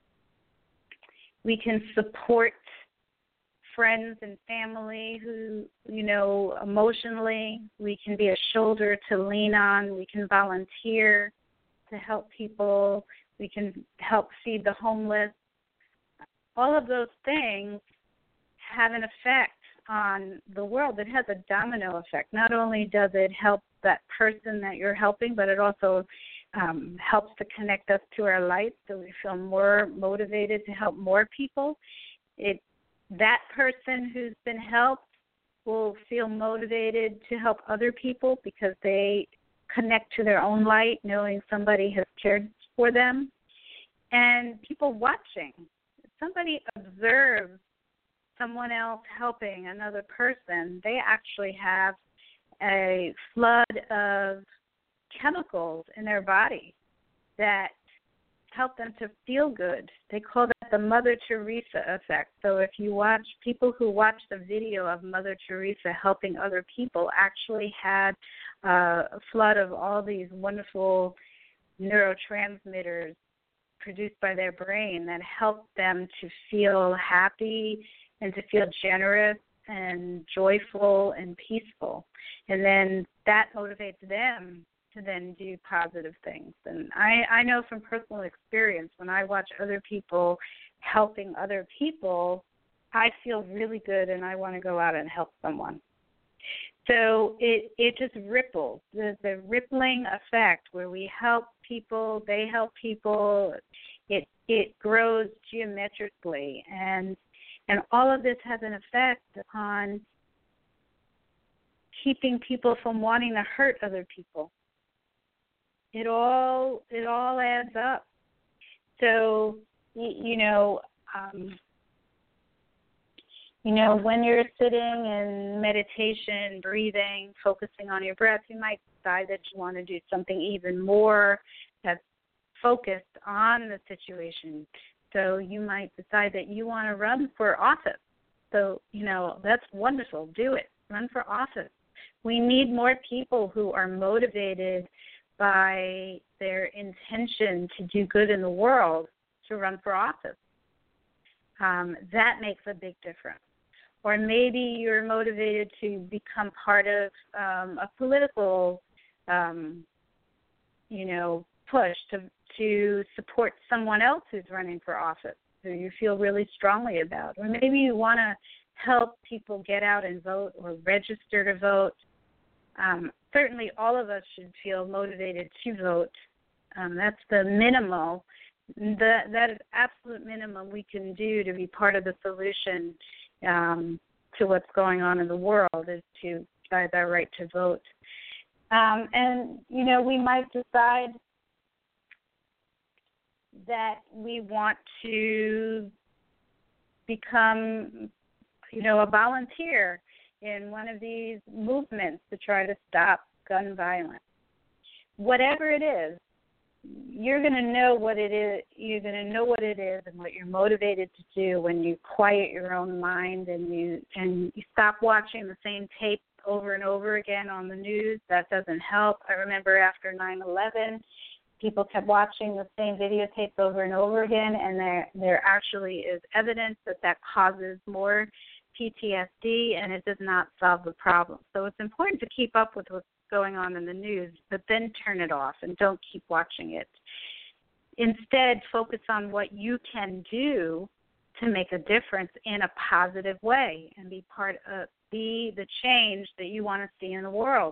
we can support friends and family who, you know, emotionally. We can be a shoulder to lean on. We can volunteer to help people. We can help feed the homeless. All of those things have an effect on the world. It has a domino effect. Not only does it help that person that you're helping, but it also um, helps to connect us to our light, so we feel more motivated to help more people. It that person who's been helped will feel motivated to help other people because they connect to their own light, knowing somebody has cared for them. And people watching, if somebody observes someone else helping another person, they actually have a flood of chemicals in their body that help them to feel good. They call that the Mother Teresa effect. So if you watch, people who watch the video of Mother Teresa helping other people actually had uh, a flood of all these wonderful neurotransmitters produced by their brain that help them to feel happy and to feel generous and joyful and peaceful. And then that motivates them to then do positive things. And I, I know from personal experience, when I watch other people helping other people, I feel really good and I want to go out and help someone. So it, it just ripples. There's a rippling effect where we help people, they help people. It it grows geometrically, and and all of this has an effect on keeping people from wanting to hurt other people. It all it all adds up. So, you know, um, you know, when you're sitting in meditation, breathing, focusing on your breath, you might decide that you want to do something even more that's focused on the situation. So you might decide that you want to run for office. So, you know, that's wonderful. Do it. Run for office. We need more people who are motivated by their intention to do good in the world to run for office. Um, that makes a big difference. Or maybe you're motivated to become part of um, a political, um, you know, push to to support someone else who's running for office who you feel really strongly about. Or maybe you want to help people get out and vote or register to vote. Um, certainly all of us should feel motivated to vote. Um, that's the minimum. The, that is absolute minimum we can do to be part of the solution um, to what's going on in the world is to exercise our right to vote. Um, and, you know, we might decide that we want to become, you know, a volunteer in one of these movements to try to stop gun violence. Whatever it is, you're going to know what it is. You're going to know what it is and what you're motivated to do when you quiet your own mind and you and you stop watching the same tape over and over again on the news. That doesn't help. I remember after nine eleven, people kept watching the same videotapes over and over again, and there there actually is evidence that that causes more P T S D, and it does not solve the problem. So it's important to keep up with what's going on in the news, but then turn it off and don't keep watching it. Instead, focus on what you can do to make a difference in a positive way and be part of, be the change that you want to see in the world.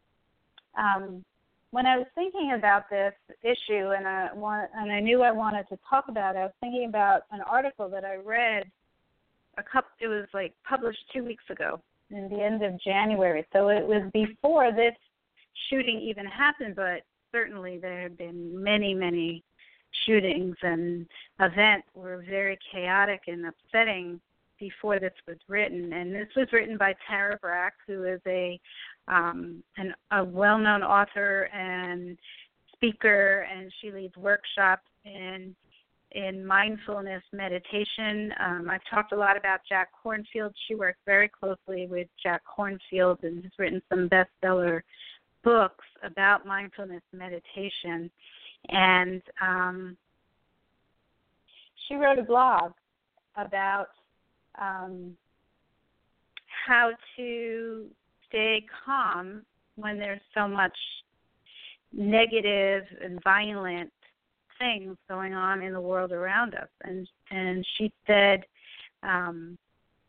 Um, when I was thinking about this issue and I, want, and I knew I wanted to talk about it, I was thinking about an article that I read a couple, it was like published two weeks ago in the end of January. So it was before this shooting even happened, but certainly there have been many, many shootings and events were very chaotic and upsetting before this was written. And this was written by Tara Brach, who is a um, an, a well-known author and speaker, and she leads workshops in in mindfulness meditation. Um, I've talked a lot about Jack Kornfield. She works very closely with Jack Kornfield and has written some bestseller books about mindfulness meditation. And um, she wrote a blog about um, how to stay calm when there's so much negative and violent things going on in the world around us. And and she said, um,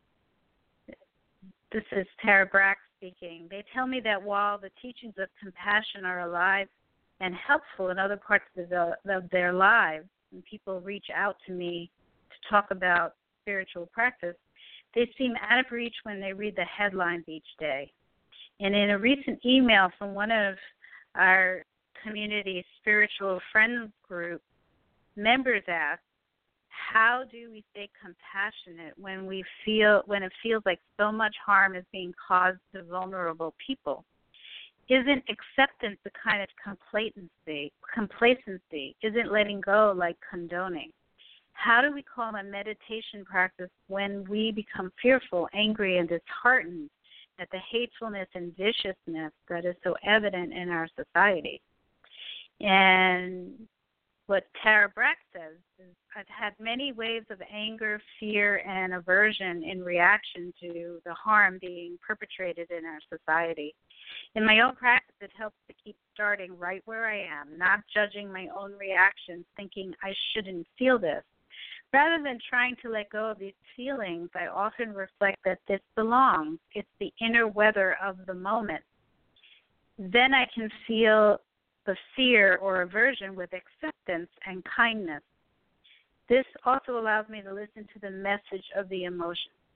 this is Tara Brach speaking, they tell me that while the teachings of compassion are alive and helpful in other parts of, the, of their lives, and people reach out to me to talk about spiritual practice, they seem out of reach when they read the headlines each day. And in a recent email from one of our community spiritual friends group, members asked, how do we stay compassionate when we feel when it feels like so much harm is being caused to vulnerable people? Isn't acceptance a kind of complacency? Complacency isn't letting go like condoning. How do we call a meditation practice when we become fearful, angry, and disheartened at the hatefulness and viciousness that is so evident in our society? And what Tara Brach says is, I've had many waves of anger, fear, and aversion in reaction to the harm being perpetrated in our society. In my own practice, it helps to keep starting right where I am, not judging my own reactions, thinking I shouldn't feel this. Rather than trying to let go of these feelings, I often reflect that this belongs. It's the inner weather of the moment. Then I can feel the fear or aversion with acceptance and kindness. This also allows me to listen to the message of the emotion.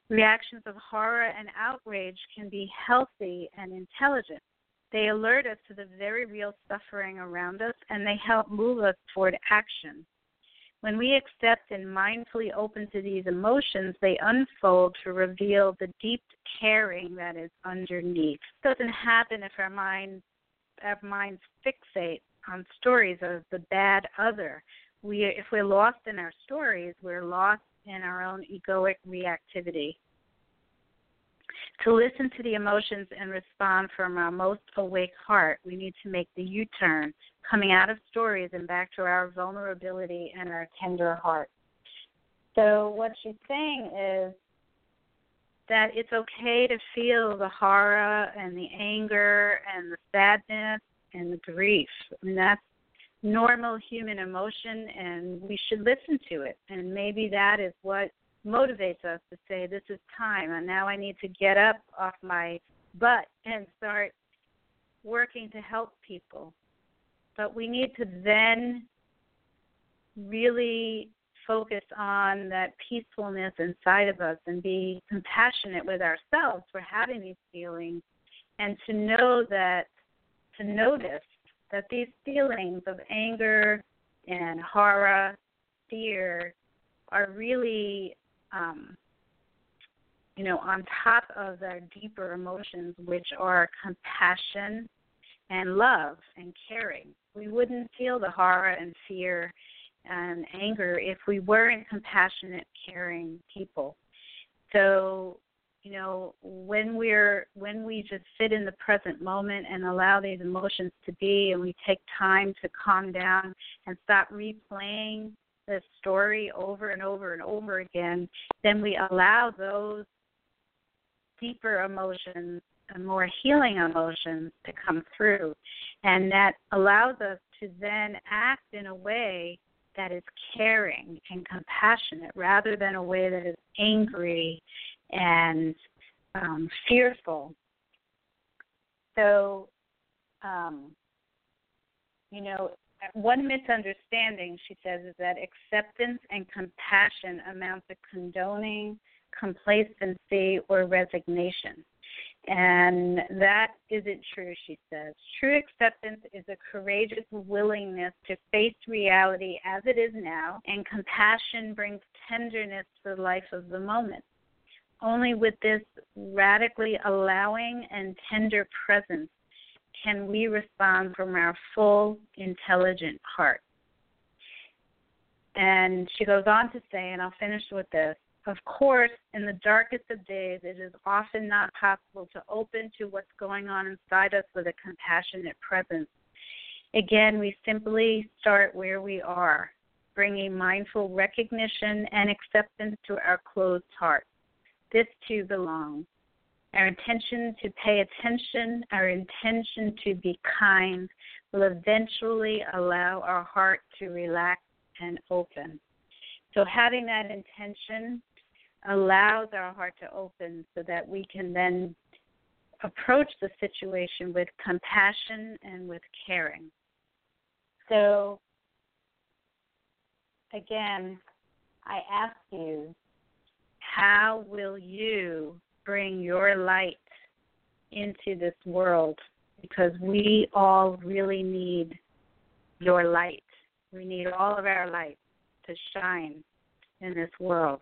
Reactions of horror and outrage can be healthy and intelligent. They alert us to the very real suffering around us, and they help move us toward action. When we accept and mindfully open to these emotions, they unfold to reveal the deep caring that is underneath. It doesn't happen if our minds, our minds fixate on stories of the bad other. We, if we're lost in our stories, we're lost in our own egoic reactivity. To listen to the emotions and respond from our most awake heart, we need to make the U-turn, coming out of stories and back to our vulnerability and our tender heart. So what she's saying is that it's okay to feel the horror and the anger and the sadness and the grief. I mean, that's normal human emotion, and we should listen to it. And maybe that is what motivates us to say, this is time, and now I need to get up off my butt and start working to help people. But we need to then really focus on that peacefulness inside of us and be compassionate with ourselves for having these feelings, and to know that, to notice that these feelings of anger and horror, fear, are really Um, you know, on top of our deeper emotions, which are compassion and love and caring. We wouldn't feel the horror and fear and anger if we weren't compassionate, caring people. So, you know, when we're when we just sit in the present moment and allow these emotions to be, and we take time to calm down and stop replaying the story over and over and over again, then we allow those deeper emotions and more healing emotions to come through. And that allows us to then act in a way that is caring and compassionate rather than a way that is angry and um, fearful. So, um, you know, one misunderstanding, she says, is that acceptance and compassion amount to condoning complacency or resignation. And that isn't true, she says. True acceptance is a courageous willingness to face reality as it is now, and compassion brings tenderness to the life of the moment. Only with this radically allowing and tender presence can we respond from our full, intelligent heart. And she goes on to say, and I'll finish with this, of course, in the darkest of days, it is often not possible to open to what's going on inside us with a compassionate presence. Again, we simply start where we are, bringing mindful recognition and acceptance to our closed heart. This too belongs. Our intention to pay attention, our intention to be kind, will eventually allow our heart to relax and open. So having that intention allows our heart to open so that we can then approach the situation with compassion and with caring. So, again, I ask you, how will you bring your light into this world? Because we all really need your light. We need all of our light to shine in this world.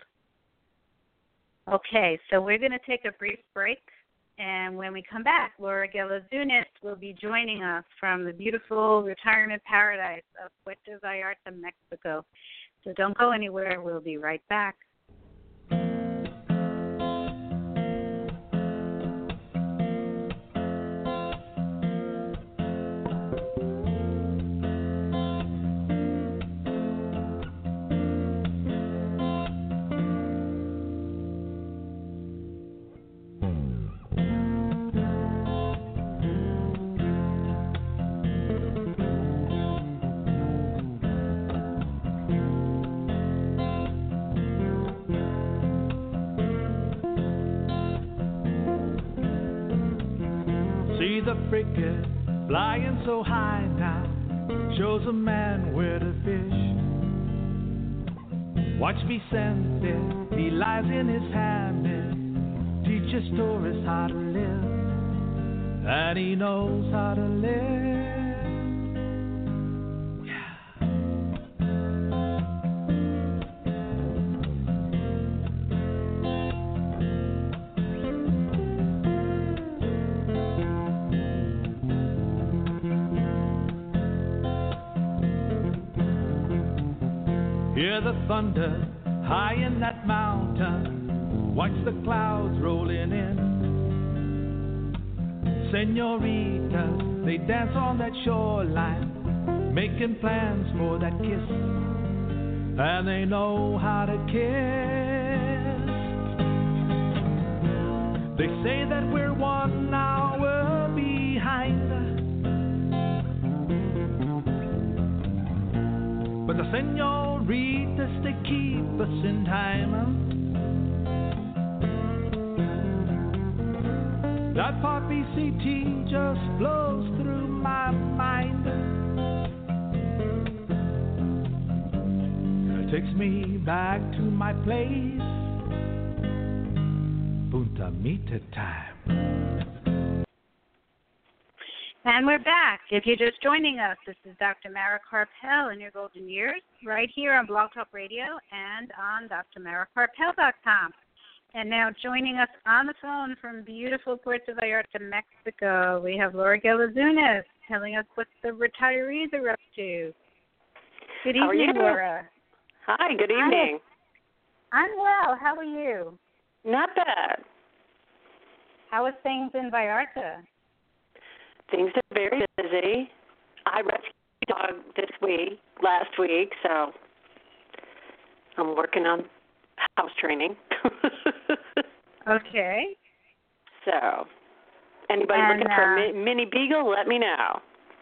Okay, so we're going to take a brief break, and when we come back, Laura Geller-Zunis will be joining us from the beautiful retirement paradise of Puerto Vallarta, Mexico. So don't go anywhere. We'll be right back. Frigate flying so high now shows a man where to fish. Watch me sense it, he lies in his habit. Teach his tourists how to live, and he knows how to live. Hear the thunder high in that mountain. Watch the clouds rolling in. Señoritas, they dance on that shoreline, making plans for that kiss. And they know how to kiss. They say that we're one hour behind, but the señoritas, they keep us in time. That poppy C T just flows through my mind. It takes me back to my place, Punta Mita time. And we're back. If you're just joining us, this is Doctor Mara Karpel in your golden years, right here on Blog Talk Radio and on D R mara karpel dot com. And now joining us on the phone from beautiful Puerto Vallarta, Mexico, we have Laura Galazunas telling us what the retirees are up to. Good How evening, are you? Laura. Hi, good evening. Hi. I'm well. How are you? Not bad. How are things in Vallarta? Things are very busy. I rescued a dog this week, last week, so I'm working on house training. Okay. So, anybody and, looking for uh, a mi- mini beagle, let me know.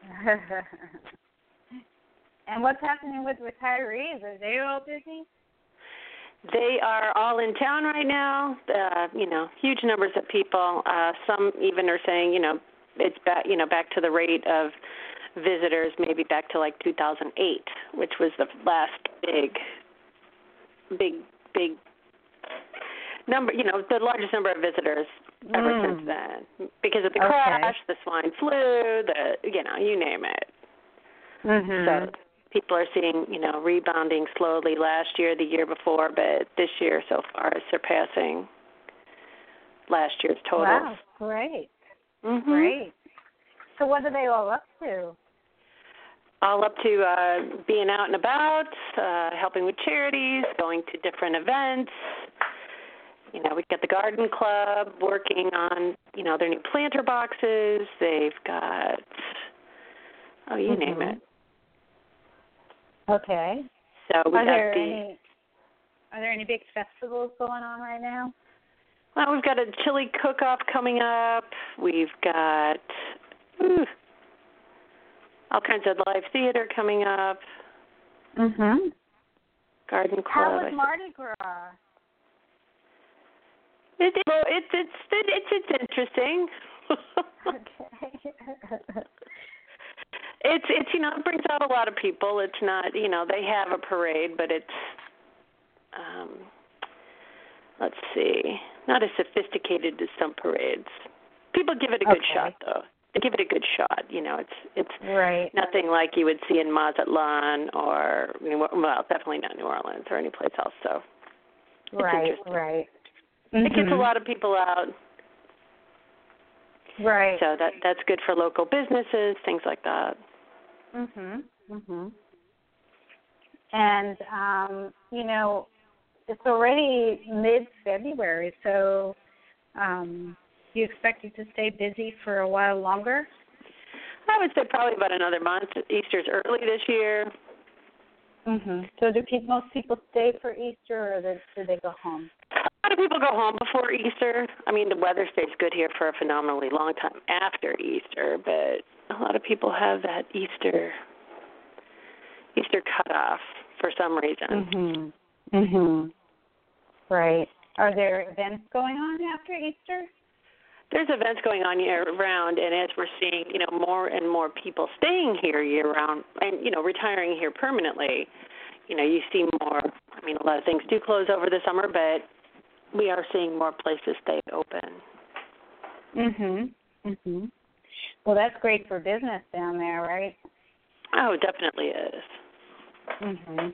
And what's happening with retirees? Are they all busy? They are all in town right now. Uh, you know, huge numbers of people. Uh, some even are saying, you know, it's back, you know, back to the rate of visitors, maybe back to like two thousand eight, which was the last big, big, big number. You know, the largest number of visitors ever mm. since then, because of the Okay. crash, the swine flu, the you know, you name it. Mm-hmm. So people are seeing, you know, rebounding slowly last year, the year before, but this year so far is surpassing last year's totals. Wow, great. Mm-hmm. Great. So what are they all up to? All up to uh, being out and about, uh, helping with charities, going to different events. You know, we've got the garden club working on, you know, their new planter boxes. They've got, oh, you mm-hmm. name it. Okay. So we are got there the. any are there any big festivals going on right now? Well, we've got a chili cook-off coming up. We've got ooh, all kinds of live theater coming up. Mhm. Garden club. How was Mardi Gras? It, it, it's it's it's it's interesting. Okay. It's it's you know, it brings out a lot of people. It's not, you know, they have a parade, but it's um let's see, not as sophisticated as some parades. People give it a good Okay. shot though. They give it a good shot, you know. It's it's Right. nothing like you would see in Mazatlan or New, well, definitely not New Orleans or any place else. So it's Right, interesting. right. It gets a Mhm. lot of people out. Right. So that that's good for local businesses, things like that. Mhm. Mhm. And um, you know, it's already mid-February, so um, do you expect it to stay busy for a while longer? I would say probably about another month. Easter's early this year. Mhm. So do people, most people stay for Easter, or do do they go home? A lot of people go home before Easter. I mean, the weather stays good here for a phenomenally long time after Easter, but a lot of people have that Easter Easter cutoff for some reason. Mhm. Mhm. Right. Are there events going on after Easter? There's events going on year round, and as we're seeing, you know, more and more people staying here year round, and you know, retiring here permanently, you know, you see more I mean, a lot of things do close over the summer, but we are seeing more places stay open. Mhm. Mhm. Well, that's great for business down there, right? Oh, it definitely is. Mhm.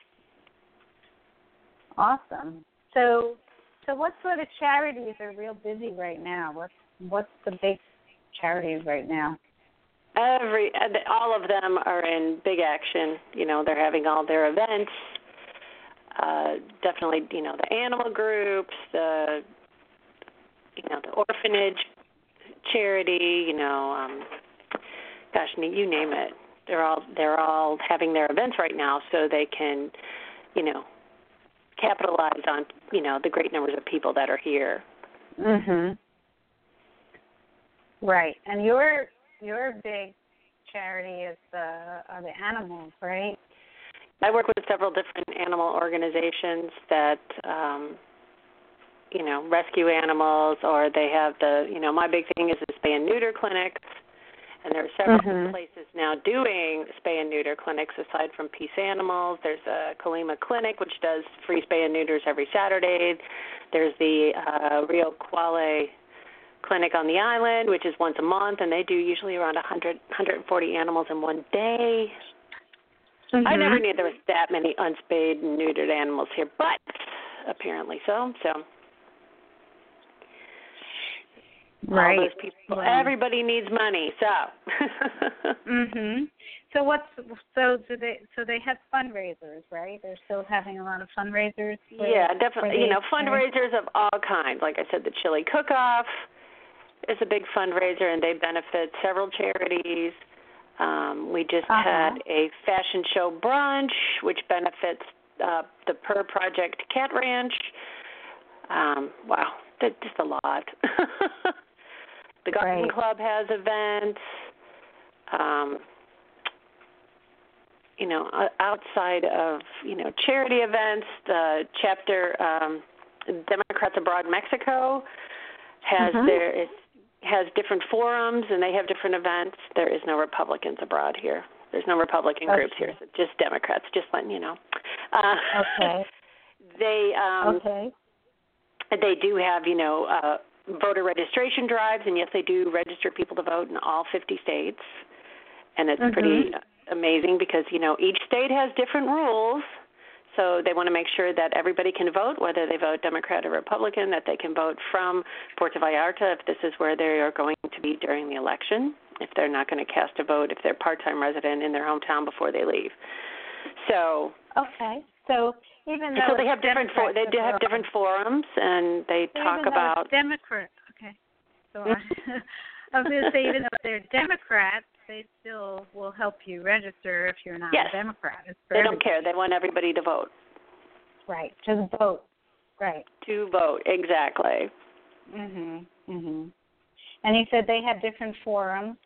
Awesome. So, so what sort of charities are real busy right now? What's what's the big charities right now? Every, all of them are in big action. You know, they're having all their events. Uh, definitely, you know, the animal groups, the, you know, the orphanage charity. You know, um, gosh, you name it. They're all they're all having their events right now, so they can, you know, capitalize on, you know, the great numbers of people that are here. Mhm. Right, and your your big charity is the are the animals, right? I work with several different animal organizations that, um, you know, rescue animals, or they have the, you know, my big thing is the spay and neuter clinics, and there are several Mhm. places now doing spay and neuter clinics aside from Peace Animals. There's a Colima Clinic, which does free spay and neuters every Saturday. There's the uh, Rio Quale Clinic on the island, which is once a month, and they do usually around one hundred, one hundred forty animals in one day. Mm-hmm. I never knew there was that many unspayed and neutered animals here, but apparently so. So, right. All those people, Wow. everybody needs money. So. Mhm. So what's so do they so they have fundraisers, right? They're still having a lot of fundraisers. For, yeah, definitely. You know, fundraisers fundraisers of all kinds. Like I said, the Chili Cook-Off is a big fundraiser, and they benefit several charities. Um, we just uh-huh. had a fashion show brunch, which benefits uh, the Per Project Cat Ranch. Um, wow, that's just a lot. The Garden right. Club has events. Um, you know, outside of, you know, charity events, the chapter um, Democrats Abroad Mexico has mm-hmm. their it has different forums, and they have different events. There is no Republicans abroad here. There's no Republican okay. groups here, so just Democrats, just letting you know. Uh, okay. they um, okay. They do have, you know, uh, voter registration drives, and yes, they do register people to vote in all fifty states, and it's mm-hmm. pretty amazing because, you know, each state has different rules, so they want to make sure that everybody can vote, whether they vote Democrat or Republican, that they can vote from Puerto Vallarta if this is where they are going to be during the election, if they're not going to cast a vote, if they're part-time resident in their hometown before they leave. So okay, so even though so they have different for, they do have different forums, and they so talk even though about it's Democrat. Okay, so I, I was going to say even though they're Democrats, they still will help you register if you're not yes. a Democrat. It's they everybody. don't care. They want everybody to vote. Right, just vote. Right. To vote, exactly. Mhm. Mhm. And you said they have different forums.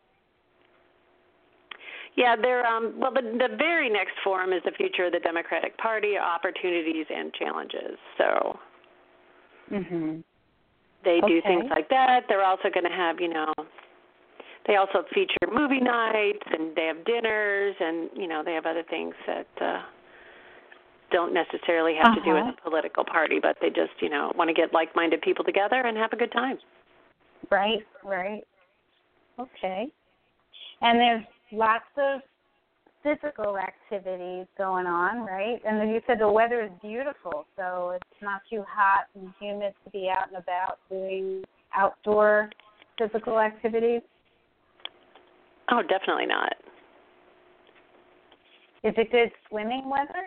Yeah, they're um. Well, the the very next forum is the future of the Democratic Party: opportunities and challenges. So. Mhm. They do okay. things like that. They're also going to have, you know. They also feature movie nights, and they have dinners, and, you know, they have other things that uh, don't necessarily have uh-huh. to do with a political party, but they just, you know, want to get like-minded people together and have a good time. Right, right. Okay. And there's lots of physical activities going on, right? And then you said the weather is beautiful, so it's not too hot and humid to be out and about doing outdoor physical activities. Oh, definitely not. Is it good swimming weather?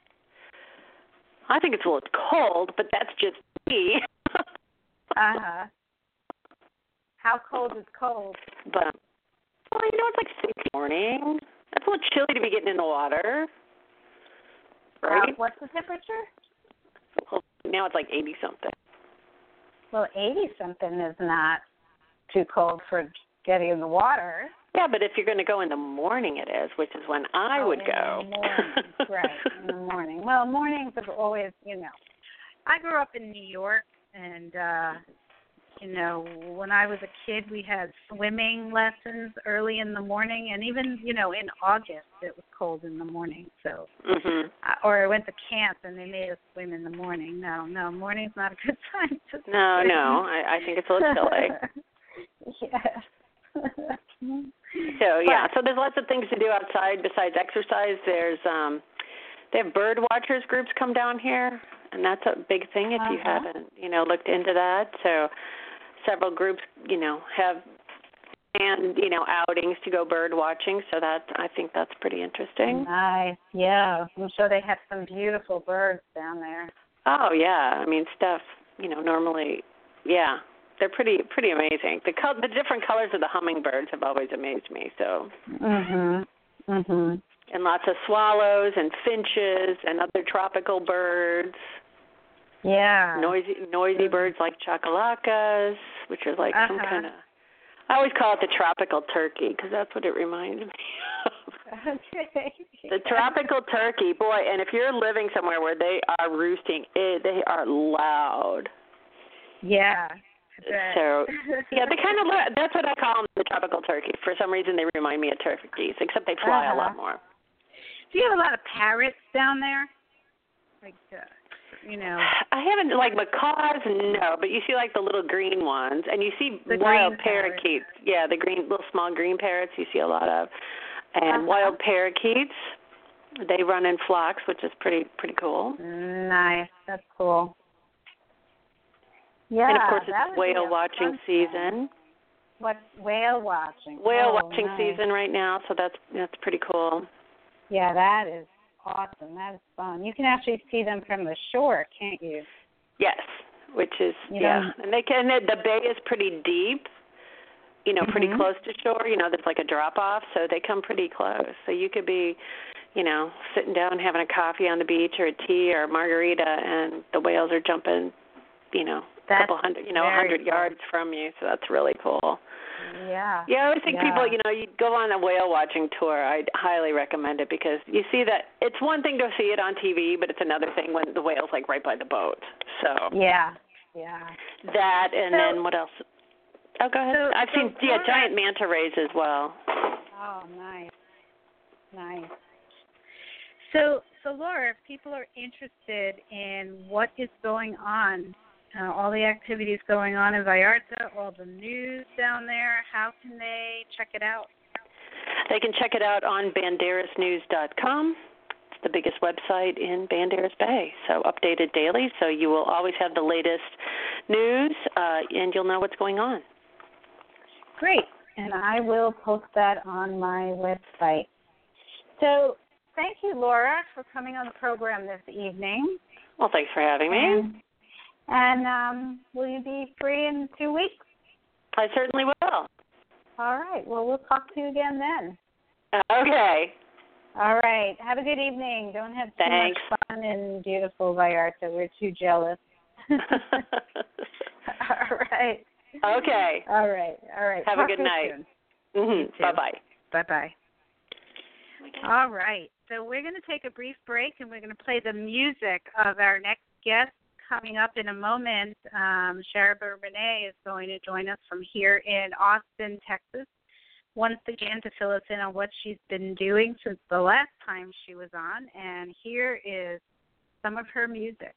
I think it's a little cold, but that's just me. uh-huh. How cold is cold? But, well, you know, it's like six in the morning. That's a little chilly to be getting in the water. Right? Uh, what's the temperature? Well, now it's like eighty-something. Well, eighty-something is not too cold for getting in the water. Yeah, but if you're going to go in the morning, it is, which is when I oh, would in go. The morning. Right, in the morning. Well, mornings are always, you know. I grew up in New York, and uh, you know, when I was a kid, we had swimming lessons early in the morning, and even, you know, in August it was cold in the morning. So, mm-hmm. uh, or I went to camp and they made us swim in the morning. No, no, morning's not a good time to swim. No, no, I, I think it's a little chilly. Yes. So yeah, so there's lots of things to do outside besides exercise. There's um, they have bird watchers groups come down here, and that's a big thing if uh-huh. you haven't, you know, looked into that. So several groups, you know, have and you know outings to go bird watching. So that I think that's pretty interesting. Nice, yeah. I'm sure they have some beautiful birds down there. Oh yeah, I mean stuff. You know, normally, yeah. They're pretty pretty amazing. The col- the different colors of the hummingbirds have always amazed me. So. Mhm. Mhm. And lots of swallows and finches and other tropical birds. Yeah. Noisy noisy mm-hmm. birds like chacalacas, which are like uh-huh. some kind of. I always call it the tropical turkey because that's what it reminds me of. Okay. The tropical turkey, boy. And if you're living somewhere where they are roosting, it, they are loud. Yeah. So, yeah, they kind of, that's what I call them, the tropical turkey. For some reason, they remind me of turkeys, except they fly uh-huh. a lot more. Do you have a lot of parrots down there? Like, uh, you know. I haven't, like macaws, no, but you see, like, the little green ones, and you see the wild parakeets. Parrots. Yeah, the green, little small green parrots you see a lot of. And uh-huh. wild parakeets, they run in flocks, which is pretty pretty cool. Nice. That's cool. Yeah, and of course it's whale watching season. What whale watching? Whale oh, watching nice. season right now, so that's that's pretty cool. Yeah, that is awesome. That is fun. You can actually see them from the shore, can't you? Yes, which is you yeah, know, and they can. The bay is pretty deep. You know, pretty mm-hmm. close to shore. You know, there's like a drop off, so they come pretty close. So you could be, you know, sitting down having a coffee on the beach or a tea or a margarita, and the whales are jumping, you know. That's couple hundred, you know, a hundred cool. yards from you, so that's really cool. Yeah. Yeah, I always think yeah. people, you know, you go on a whale watching tour. I'd highly recommend it because you see that it's one thing to see it on T V, but it's another thing when the whale's like right by the boat. So. Yeah. Yeah. That and so, then what else? Oh, go ahead. So, I've so seen yeah giant manta rays as well. Oh, nice, nice. So, so Laura, if people are interested in what is going on. Uh, all the activities going on in Vallarta, all the news down there, how can they check it out? They can check it out on banderas news dot com. It's the biggest website in Banderas Bay, so updated daily, so you will always have the latest news, uh, and you'll know what's going on. Great, and I will post that on my website. So thank you, Laura, for coming on the program this evening. Well, thanks for having me. And, And um, will you be free in two weeks? I certainly will. All right. Well, we'll talk to you again then. Okay. All right. Have a good evening. Don't have too Thanks. much fun in beautiful Vallarta. We're too jealous. All right. Okay. All right. All right. Have talk a good night. Mm-hmm. Bye-bye. Bye-bye. All right. So we're going to take a brief break, and we're going to play the music of our next guest. Coming up in a moment, um, Sharaba Renee is going to join us from here in Austin, Texas, once again to fill us in on what she's been doing since the last time she was on. And here is some of her music.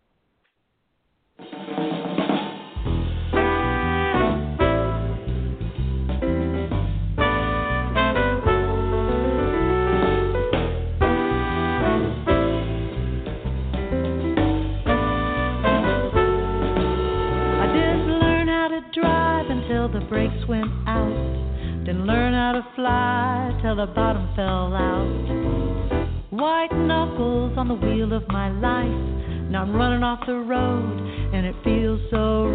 Till the brakes went out. Didn't learn how to fly till the bottom fell out. White knuckles on the wheel of my life. Now I'm running off the road and it feels so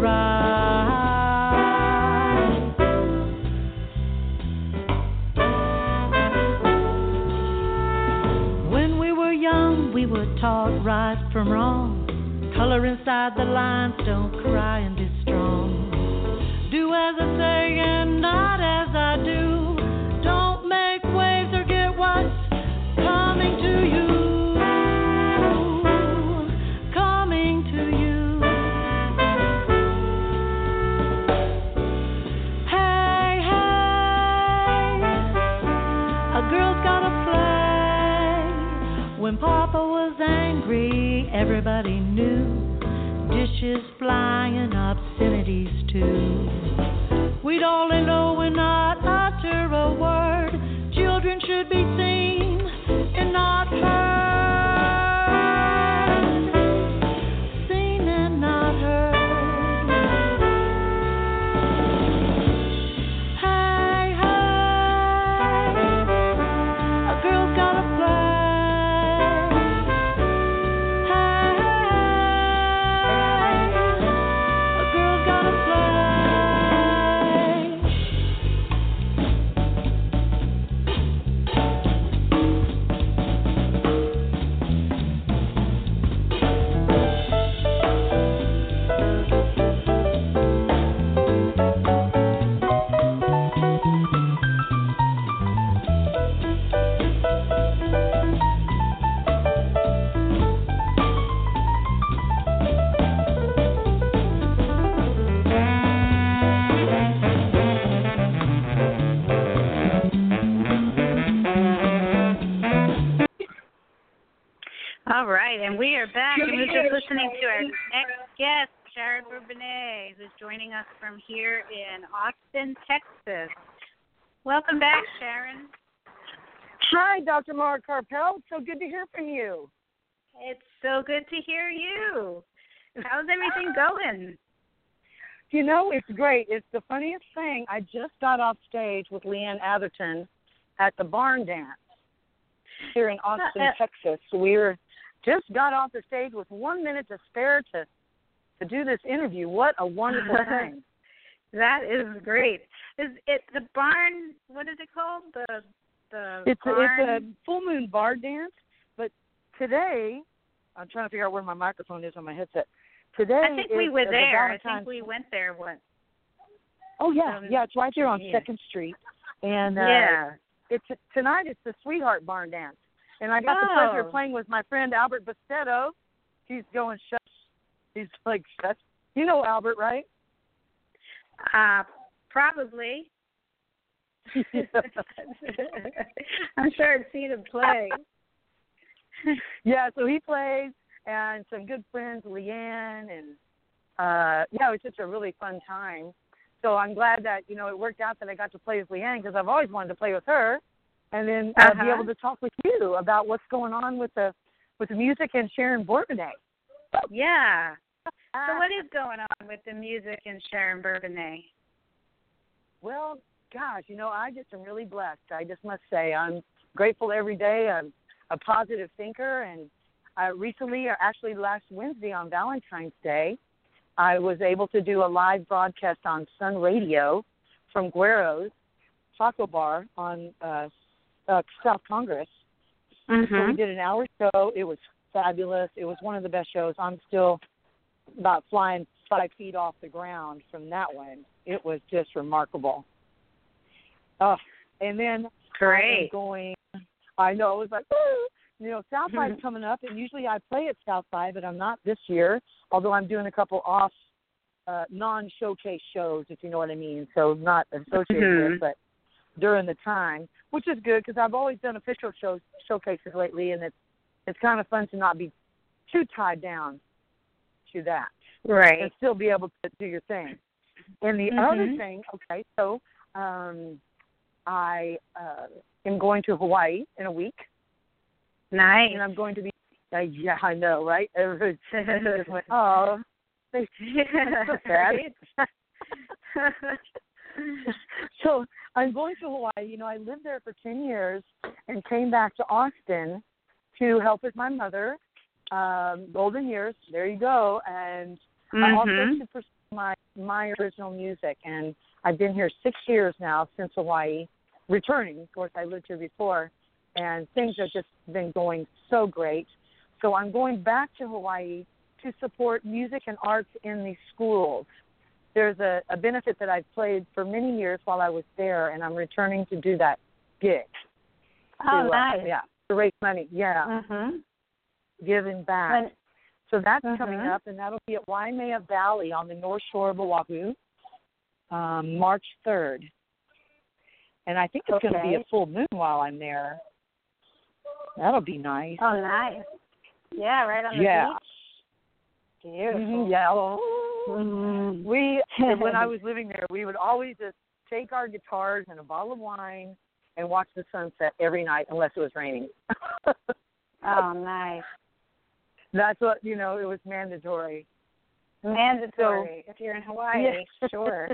right. When we were young, we were taught right from wrong. Color inside the lines, don't cry and be strong. Do as I say and not as I do. Don't make waves or get what's coming to you. Coming to you. was angry, everybody knew. Dishes flying, obscenities too. We'd only know and not utter a word. Children should be seen and not heard. Seen and not heard. Hey, hey, a girl's gotta play. Hey, a girl's gotta play. All right, and we are back, and we're just listening to our next guest, Sharon Bourbonnais, who's joining us from here in Austin, Texas. Welcome back, Sharon. Hi, Doctor Mara Karpel. It's so good to hear from you. It's so good to hear you. How's everything going? You know, it's great. It's the funniest thing. I just got off stage with Leanne Atherton at the Barn Dance here in Austin, uh, Texas. We were just got off the stage with one minute to spare to to do this interview. What a wonderful thing! That is great. Is it the barn? What is it called? The the it's barn? A, it's a full moon bar dance. But today, I'm trying to figure out where my microphone is on my headset. Today, I think we were the there. I Valentine's... think we went there once. Oh yeah, um, yeah. It's right there on yeah. Second Street, and uh, yeah, it's tonight. It's the Sweetheart Barn Dance. And I got oh. the pleasure of playing with my friend Albert Bastetto. He's going shush. He's like shush. You know Albert, right? Uh, probably. I'm sure I've seen him play. Yeah, so he plays, and some good friends, Leanne, and uh, yeah, it was just a really fun time. So I'm glad that, you know, it worked out that I got to play with Leanne because I've always wanted to play with her. And then uh, uh-huh. be able to talk with you about what's going on with the with the music and Sharon Bourbonnais. Yeah. So what is going on with the music and Sharon Bourbonnais? Well, gosh, you know, I just am really blessed. I just must say I'm grateful every day. I'm a positive thinker. And uh, recently, or actually last Wednesday on Valentine's Day, I was able to do a live broadcast on Sun Radio from Guero's Taco Bar on uh Uh, South Congress. Mm-hmm. So we did an hour show. It was fabulous. It was one of the best shows. I'm still about flying five feet off the ground from that one. It was just remarkable. Uh, and then Great. I am going, I know, it was like, woo! You know, South by is coming up, and usually I play at South by, but I'm not this year, although I'm doing a couple off uh, non-showcase shows, if you know what I mean, so not associated mm-hmm. with, but during the time, which is good because I've always done official shows, showcases lately, and it's it's kind of fun to not be too tied down to that, right? And still be able to do your thing. And the mm-hmm. other thing, okay, so um, I uh, am going to Hawaii in a week. Nice. And I'm going to be. Uh, yeah, I know, right? Everybody just went, oh, they, so sad. So I'm going to Hawaii. You know, I lived there for ten years and came back to Austin to help with my mother. Um, golden years, there you go. And mm-hmm. I also to pursue my, my original music. And I've been here six years now since Hawaii, returning. Of course, I lived here before. And things have just been going so great. So I'm going back to Hawaii to support music and arts in the schools. There's a, a benefit that I've played for many years while I was there, and I'm returning to do that gig. Oh, to, nice. Uh, yeah, to raise money. Yeah. Mm-hmm. Giving back. When, so that's mm-hmm. coming up, and that'll be at Waimea Valley on the North Shore of Oahu, um, March third. And I think it's okay. going to be a full moon while I'm there. That'll be nice. Oh, nice. Yeah, right on the yeah. beach. Beautiful. Mm-hmm, yeah. Mm-hmm. We, when I was living there, we would always just take our guitars and a bottle of wine and watch the sunset every night, unless it was raining. Oh, nice. That's what, you know, it was mandatory. Mandatory. So, if you're in Hawaii, yeah. Sure.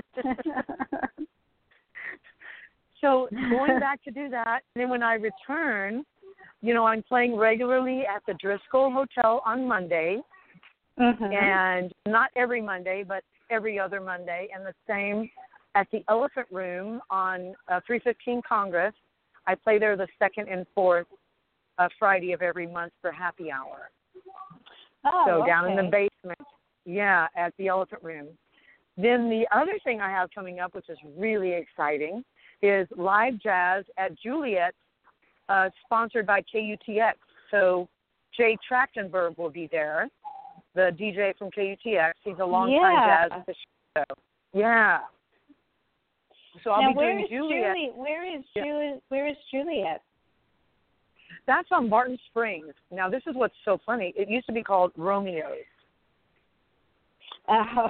So going back to do that, then when I return, you know, I'm playing regularly at the Driscoll Hotel on Monday, mm-hmm. and not every Monday, but every other Monday, and the same at the Elephant Room on uh, three fifteen Congress. I play there the second and fourth uh, Friday of every month for happy hour. Oh, so okay. down in the basement, yeah, at the Elephant Room. Then the other thing I have coming up, which is really exciting, is live jazz at Juliet, uh, sponsored by K U T X. So Jay Trachtenberg will be there, the D J from K U T X. He's a longtime yeah. jazz at the show. Yeah. So I'll now, be where doing is Juliet. Julie, where is yeah. Juliet? Where is Juliet? That's on Barton Springs. Now, this is what's so funny. It used to be called Romeo's. Oh.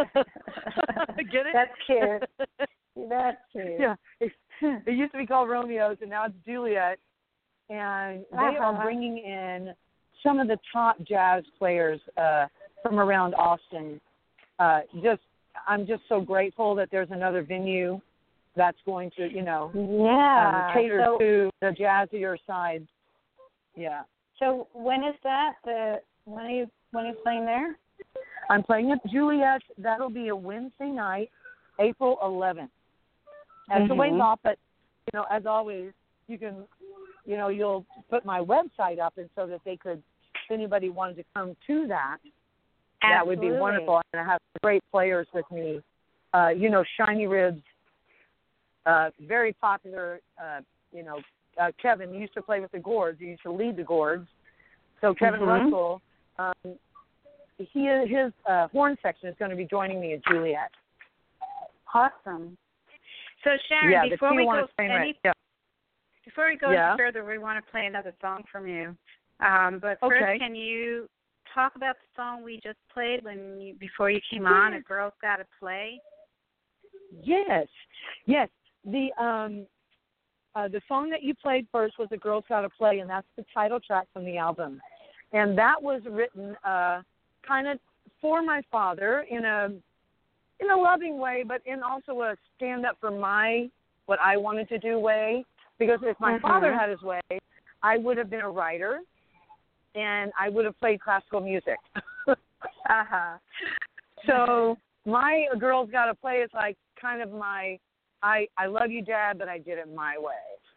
Get it? That's cute. That's cute. Yeah. It, it used to be called Romeo's, and now it's Juliet. And they uh-huh. are bringing in some of the top jazz players uh, from around Austin. Uh, just, I'm just so grateful that there's another venue that's going to, you know, yeah. um, cater so, to the jazzier side. Yeah. So when is that? The when are you when are you playing there? I'm playing at Juliet. That'll be a Wednesday night, April eleventh. That's mm-hmm. a ways off, but you know, as always, you can, you know, you'll put my website up, and so that they could, if anybody wanted to come to that, Absolutely. that would be wonderful. And I have great players with me. Uh, you know, Shiny Ribs, uh, very popular. Uh, you know, uh, Kevin used to play with the Gourds. He used to lead the Gourds. So Kevin mm-hmm. Russell. Um, He his uh, horn section is going to be joining me at Juliet. Awesome. So Sharon, yeah, before we go any, any, yeah. before we go yeah. any further, we want to play another song from you. Um, but first, okay. can you talk about the song we just played when you, before you came on? A Girl's Gotta Play. Yes, yes. The um, uh, the song that you played first was "A Girl's Gotta Play," and that's the title track from the album. And that was written uh, kind of for my father in a in a loving way, but in also a stand up for my what I wanted to do way. Because if my mm-hmm. father had his way, I would have been a writer, and I would have played classical music. uh-huh. So my A Girl's Gotta Play is like kind of my I I love you, Dad, but I did it my way.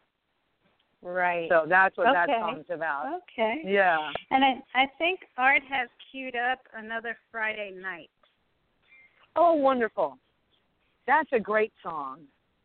Right. So that's what okay. that song's about. Okay. Yeah. And I, I think Art has queued up Another Friday Night. Oh, wonderful. That's a great song.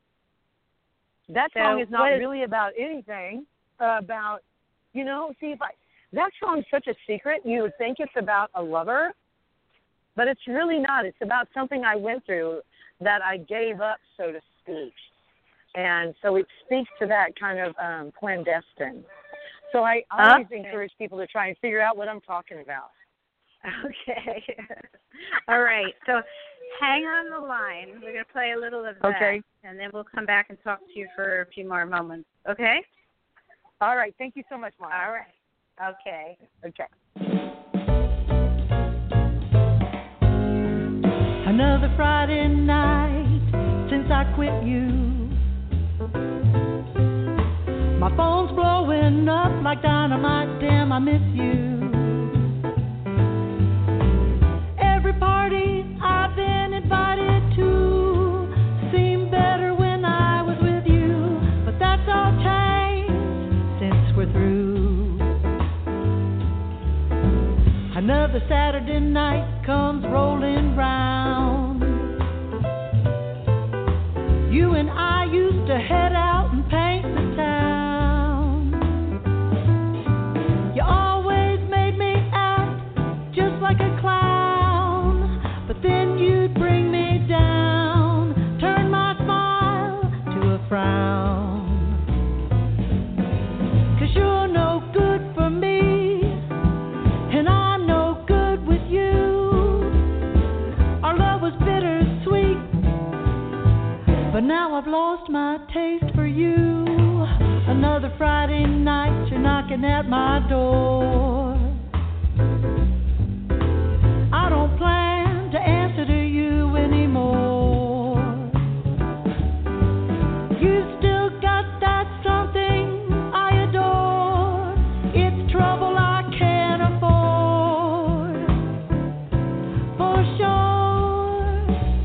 That so song is not is, really about anything uh, about, you know, see, if I, that song's such a secret. You would think it's about a lover, but it's really not. It's about something I went through that I gave up, so to speak. And so it speaks to that kind of um, clandestine. So I always okay. encourage people to try and figure out what I'm talking about. Okay. All right. So hang on the line. We're going to play a little of that. Okay. And then we'll come back and talk to you for a few more moments. Okay? All right. Thank you so much, Mark. All right. Okay. Okay. Another Friday night since I quit you. My phone's blowing up like dynamite, damn, I miss you. Every party I've been invited to seemed better when I was with you, but that's all changed since we're through. Another Saturday night comes rolling round. You and I used to head out and paint the town. You always made me act just like a clown, but then you'd bring me down, turn my smile to a frown. 'Cause you're no good for me, taste for you. Another Friday night, you're knocking at my door. I don't plan to answer to you anymore. You still got that something I adore. It's trouble I can't afford, for sure.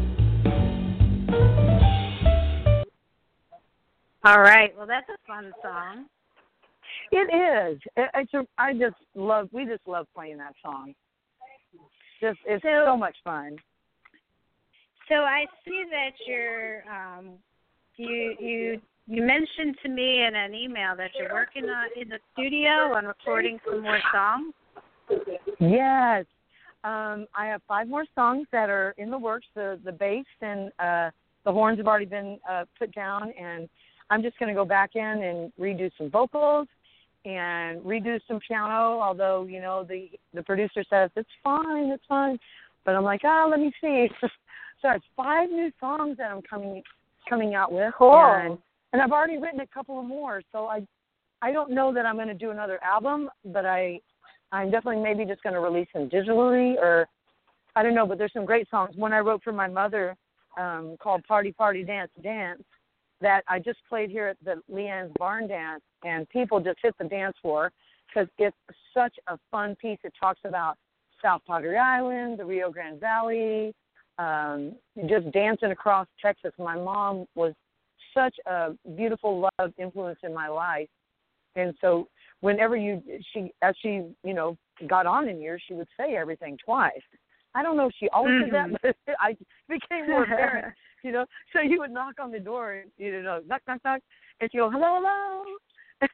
All right. Well, that's a fun song. It is. It, it's a, I just love. We just love playing that song. Just it's so, so much fun. So I see that you're. Um, you you you mentioned to me in an email that you're working on in the studio on recording some more songs. Yes. Um, I have five more songs that are in the works. The the bass and uh, the horns have already been uh, put down, and I'm just going to go back in and redo some vocals and redo some piano, although, you know, the, the producer says, it's fine, it's fine. But I'm like, oh, let me see. So it's five new songs that I'm coming coming out with. Cool. And, and I've already written a couple of more. So I I don't know that I'm going to do another album, but I, I'm definitely maybe just going to release them digitally, or I don't know, but there's some great songs. One I wrote for my mother um, called Party, Party, Dance, Dance, that I just played here at the Leanne's Barn Dance, and people just hit the dance floor because it's such a fun piece. It talks about South Padre Island, the Rio Grande Valley, um, just dancing across Texas. My mom was such a beautiful, loved influence in my life, and so whenever you, she, as she, you know, got on in years, she would say everything twice. I don't know if she always mm-hmm. did that, but I became more apparent. You know, so you would knock on the door, and, you know, knock, knock, knock, and she'd go, hello, hello.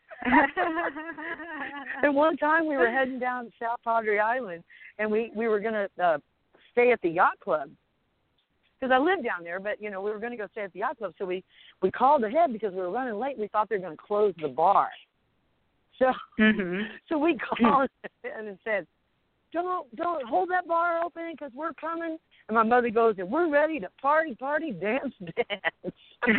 And one time we were heading down to South Padre Island, and we, we were going to uh, stay at the yacht club. Because I lived down there, but, you know, we were going to go stay at the yacht club. So we, we called ahead because we were running late. We thought they were going to close the bar. So mm-hmm. so we called and said, don't, don't hold that bar open because we're coming. And my mother goes, and we're ready to party, party, dance, dance.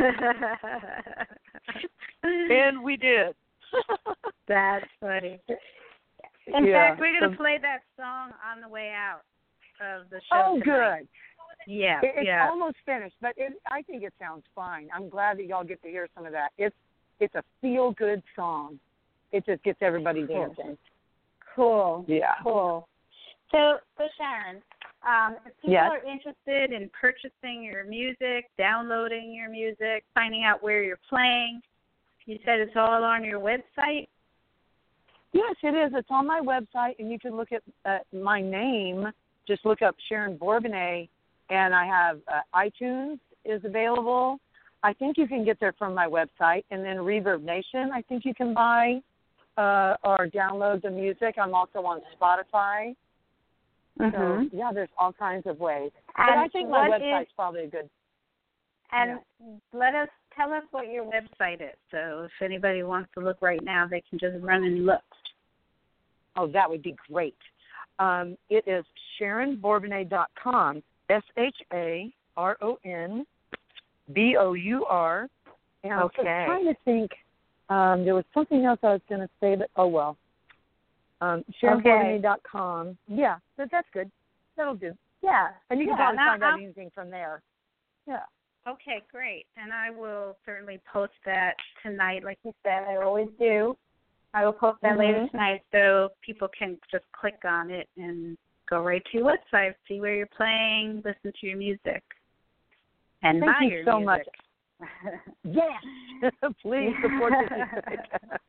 And we did. That's funny. In yeah. fact, we're going to so, play that song on the way out of the show Oh, tonight. good. Yeah, it, it's yeah. almost finished, but it, I think it sounds fine. I'm glad that y'all get to hear some of that. It's it's a feel-good song. It just gets everybody cool. dancing. Cool. Yeah. Cool. So, so Sharon, um, if people yes. are interested in purchasing your music, downloading your music, finding out where you're playing, you said it's all on your website? Yes, it is. It's on my website, and you can look at uh, my name. Just look up Sharon Bourbonnais, and I have uh, iTunes is available. I think you can get there from my website, and then Reverb Nation, I think you can buy uh, or download the music. I'm also on Spotify. Mm-hmm. So, yeah, there's all kinds of ways. And but I think my website's is, probably a good. And yeah. let us tell us what your website is. So if anybody wants to look right now, they can just run and look. Oh, that would be great. Um, it is Sharon Bourbonnais dot com. S H A R O N B O U R. And I was okay. trying to think. Um, there was something else I was going to say, but oh well. Um, Sharon Bourbonnais dot com. Yeah, that, that's good. That'll do. Yeah. And you can yeah, probably find out I'll, anything from there. Yeah. Okay, great. And I will certainly post that tonight, like you said. I always do. I will post that mm-hmm. later tonight so people can just click on it and go right to your website, see where you're playing, listen to your music, and Thank buy you your so music. much. Yes. Please support the music.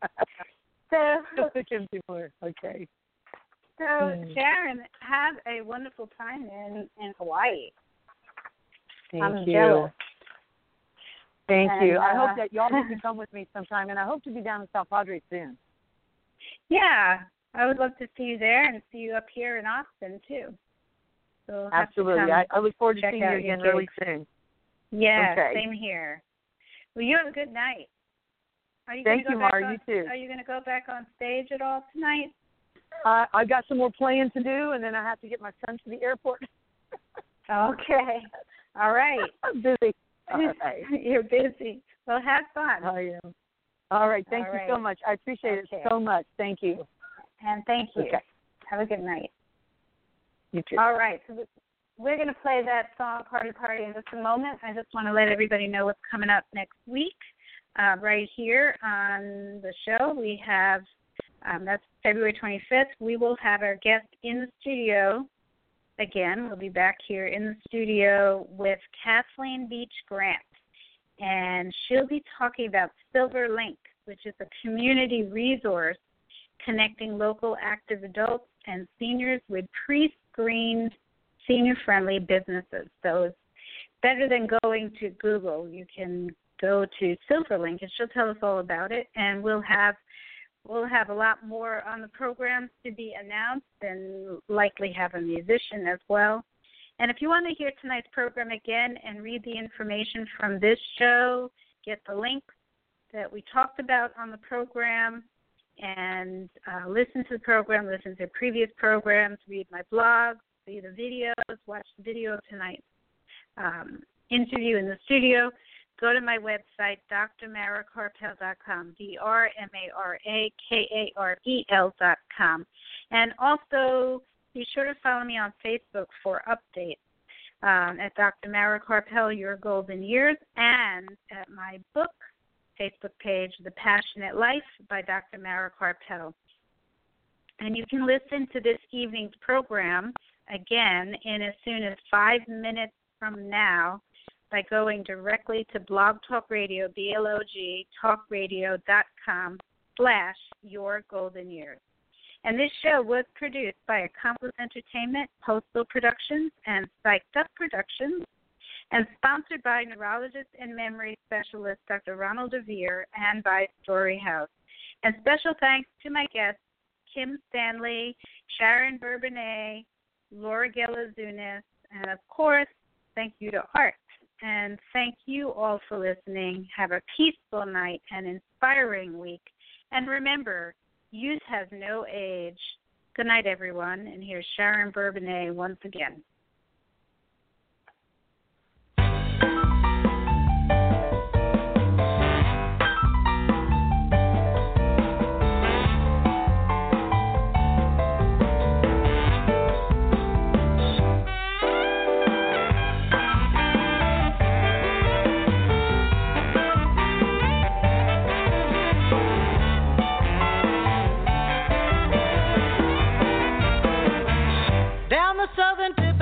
So, okay. So, mm. Sharon, have a wonderful time in, in Hawaii. Thank I'm you. jealous. Thank and, you. I uh, hope that y'all get to come with me sometime, and I hope to be down in South Padre soon. Yeah, I would love to see you there and see you up here in Austin, too. So we'll Absolutely. I, I look forward to seeing you again your really soon. Yeah, okay. Same here. Well, you have a good night. Are you Thank gonna you, go back Mar. on, You too. Are you going to go back on stage at all tonight? Uh, I've got some more playing to do, and then I have to get my son to the airport. Okay. All right. I'm busy. All right. You're busy. Well, have fun. I am. All right. Thank All you right. so much. I appreciate Okay. it so much. Thank you. And thank you. Okay. Have a good night. You too. All right. So we're going to play that song, Party Party, in just a moment. I just want to let everybody know what's coming up next week. Uh, right here on the show, we have, um, that's February twenty-fifth, we will have our guest in the studio again. We'll be back here in the studio with Kathleen Beach Grant, and she'll be talking about Silver Link, which is a community resource connecting local active adults and seniors with pre-screened senior-friendly businesses. So it's better than going to Google. You can go to Silverlink, and she'll tell us all about it. And we'll have we'll have a lot more on the program to be announced, and likely have a musician as well. And if you want to hear tonight's program again and read the information from this show, get the links that we talked about on the program, and uh, listen to the program, listen to previous programs, read my blog, see the videos, watch the video of tonight's um, interview in the studio, go to my website, d r mara karpel dot com, D R M A R A K A R E L dot com. And also, be sure to follow me on Facebook for updates um, at Doctor Mara Karpel, Your Golden Years, and at my book Facebook page, The Passionate Life by Doctor Mara Karpel. And you can listen to this evening's program again in as soon as five minutes from now by going directly to Blog Talk Radio, B L O G, talkradio.com slash Your Golden Years. And this show was produced by Accomplice Entertainment, Postal Productions, and Psyched Up Productions, and sponsored by neurologist and memory specialist Doctor Ronald DeVere, and by Story House. And special thanks to my guests, Kim Stanley, Sharon Bourbonnais, Laura Gelazunas, and of course, thank you to Art. And thank you all for listening. Have a peaceful night and inspiring week. And remember, youth has no age. Good night, everyone. And here's Sharon Bourbonnais once again. Southern tip of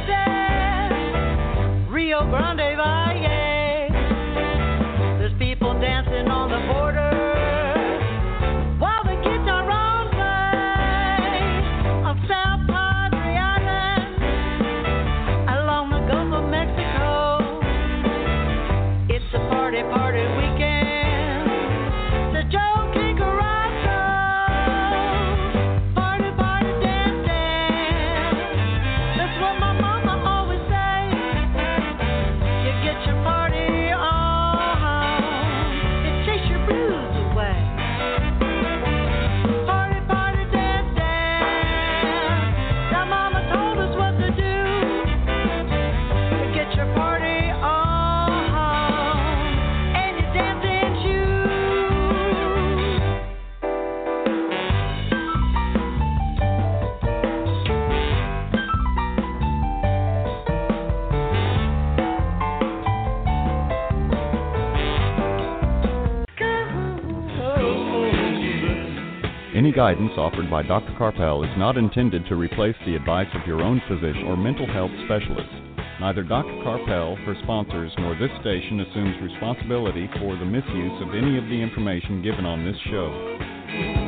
Texas, Rio Grande Valle. There's people dancing on the border while the guitar on play on South Padre Island along the Gulf of Mexico. It's a party, party weekend. The Joe King Any guidance offered by Doctor Karpel is not intended to replace the advice of your own physician or mental health specialist. Neither Doctor Karpel, her sponsors, nor this station assumes responsibility for the misuse of any of the information given on this show.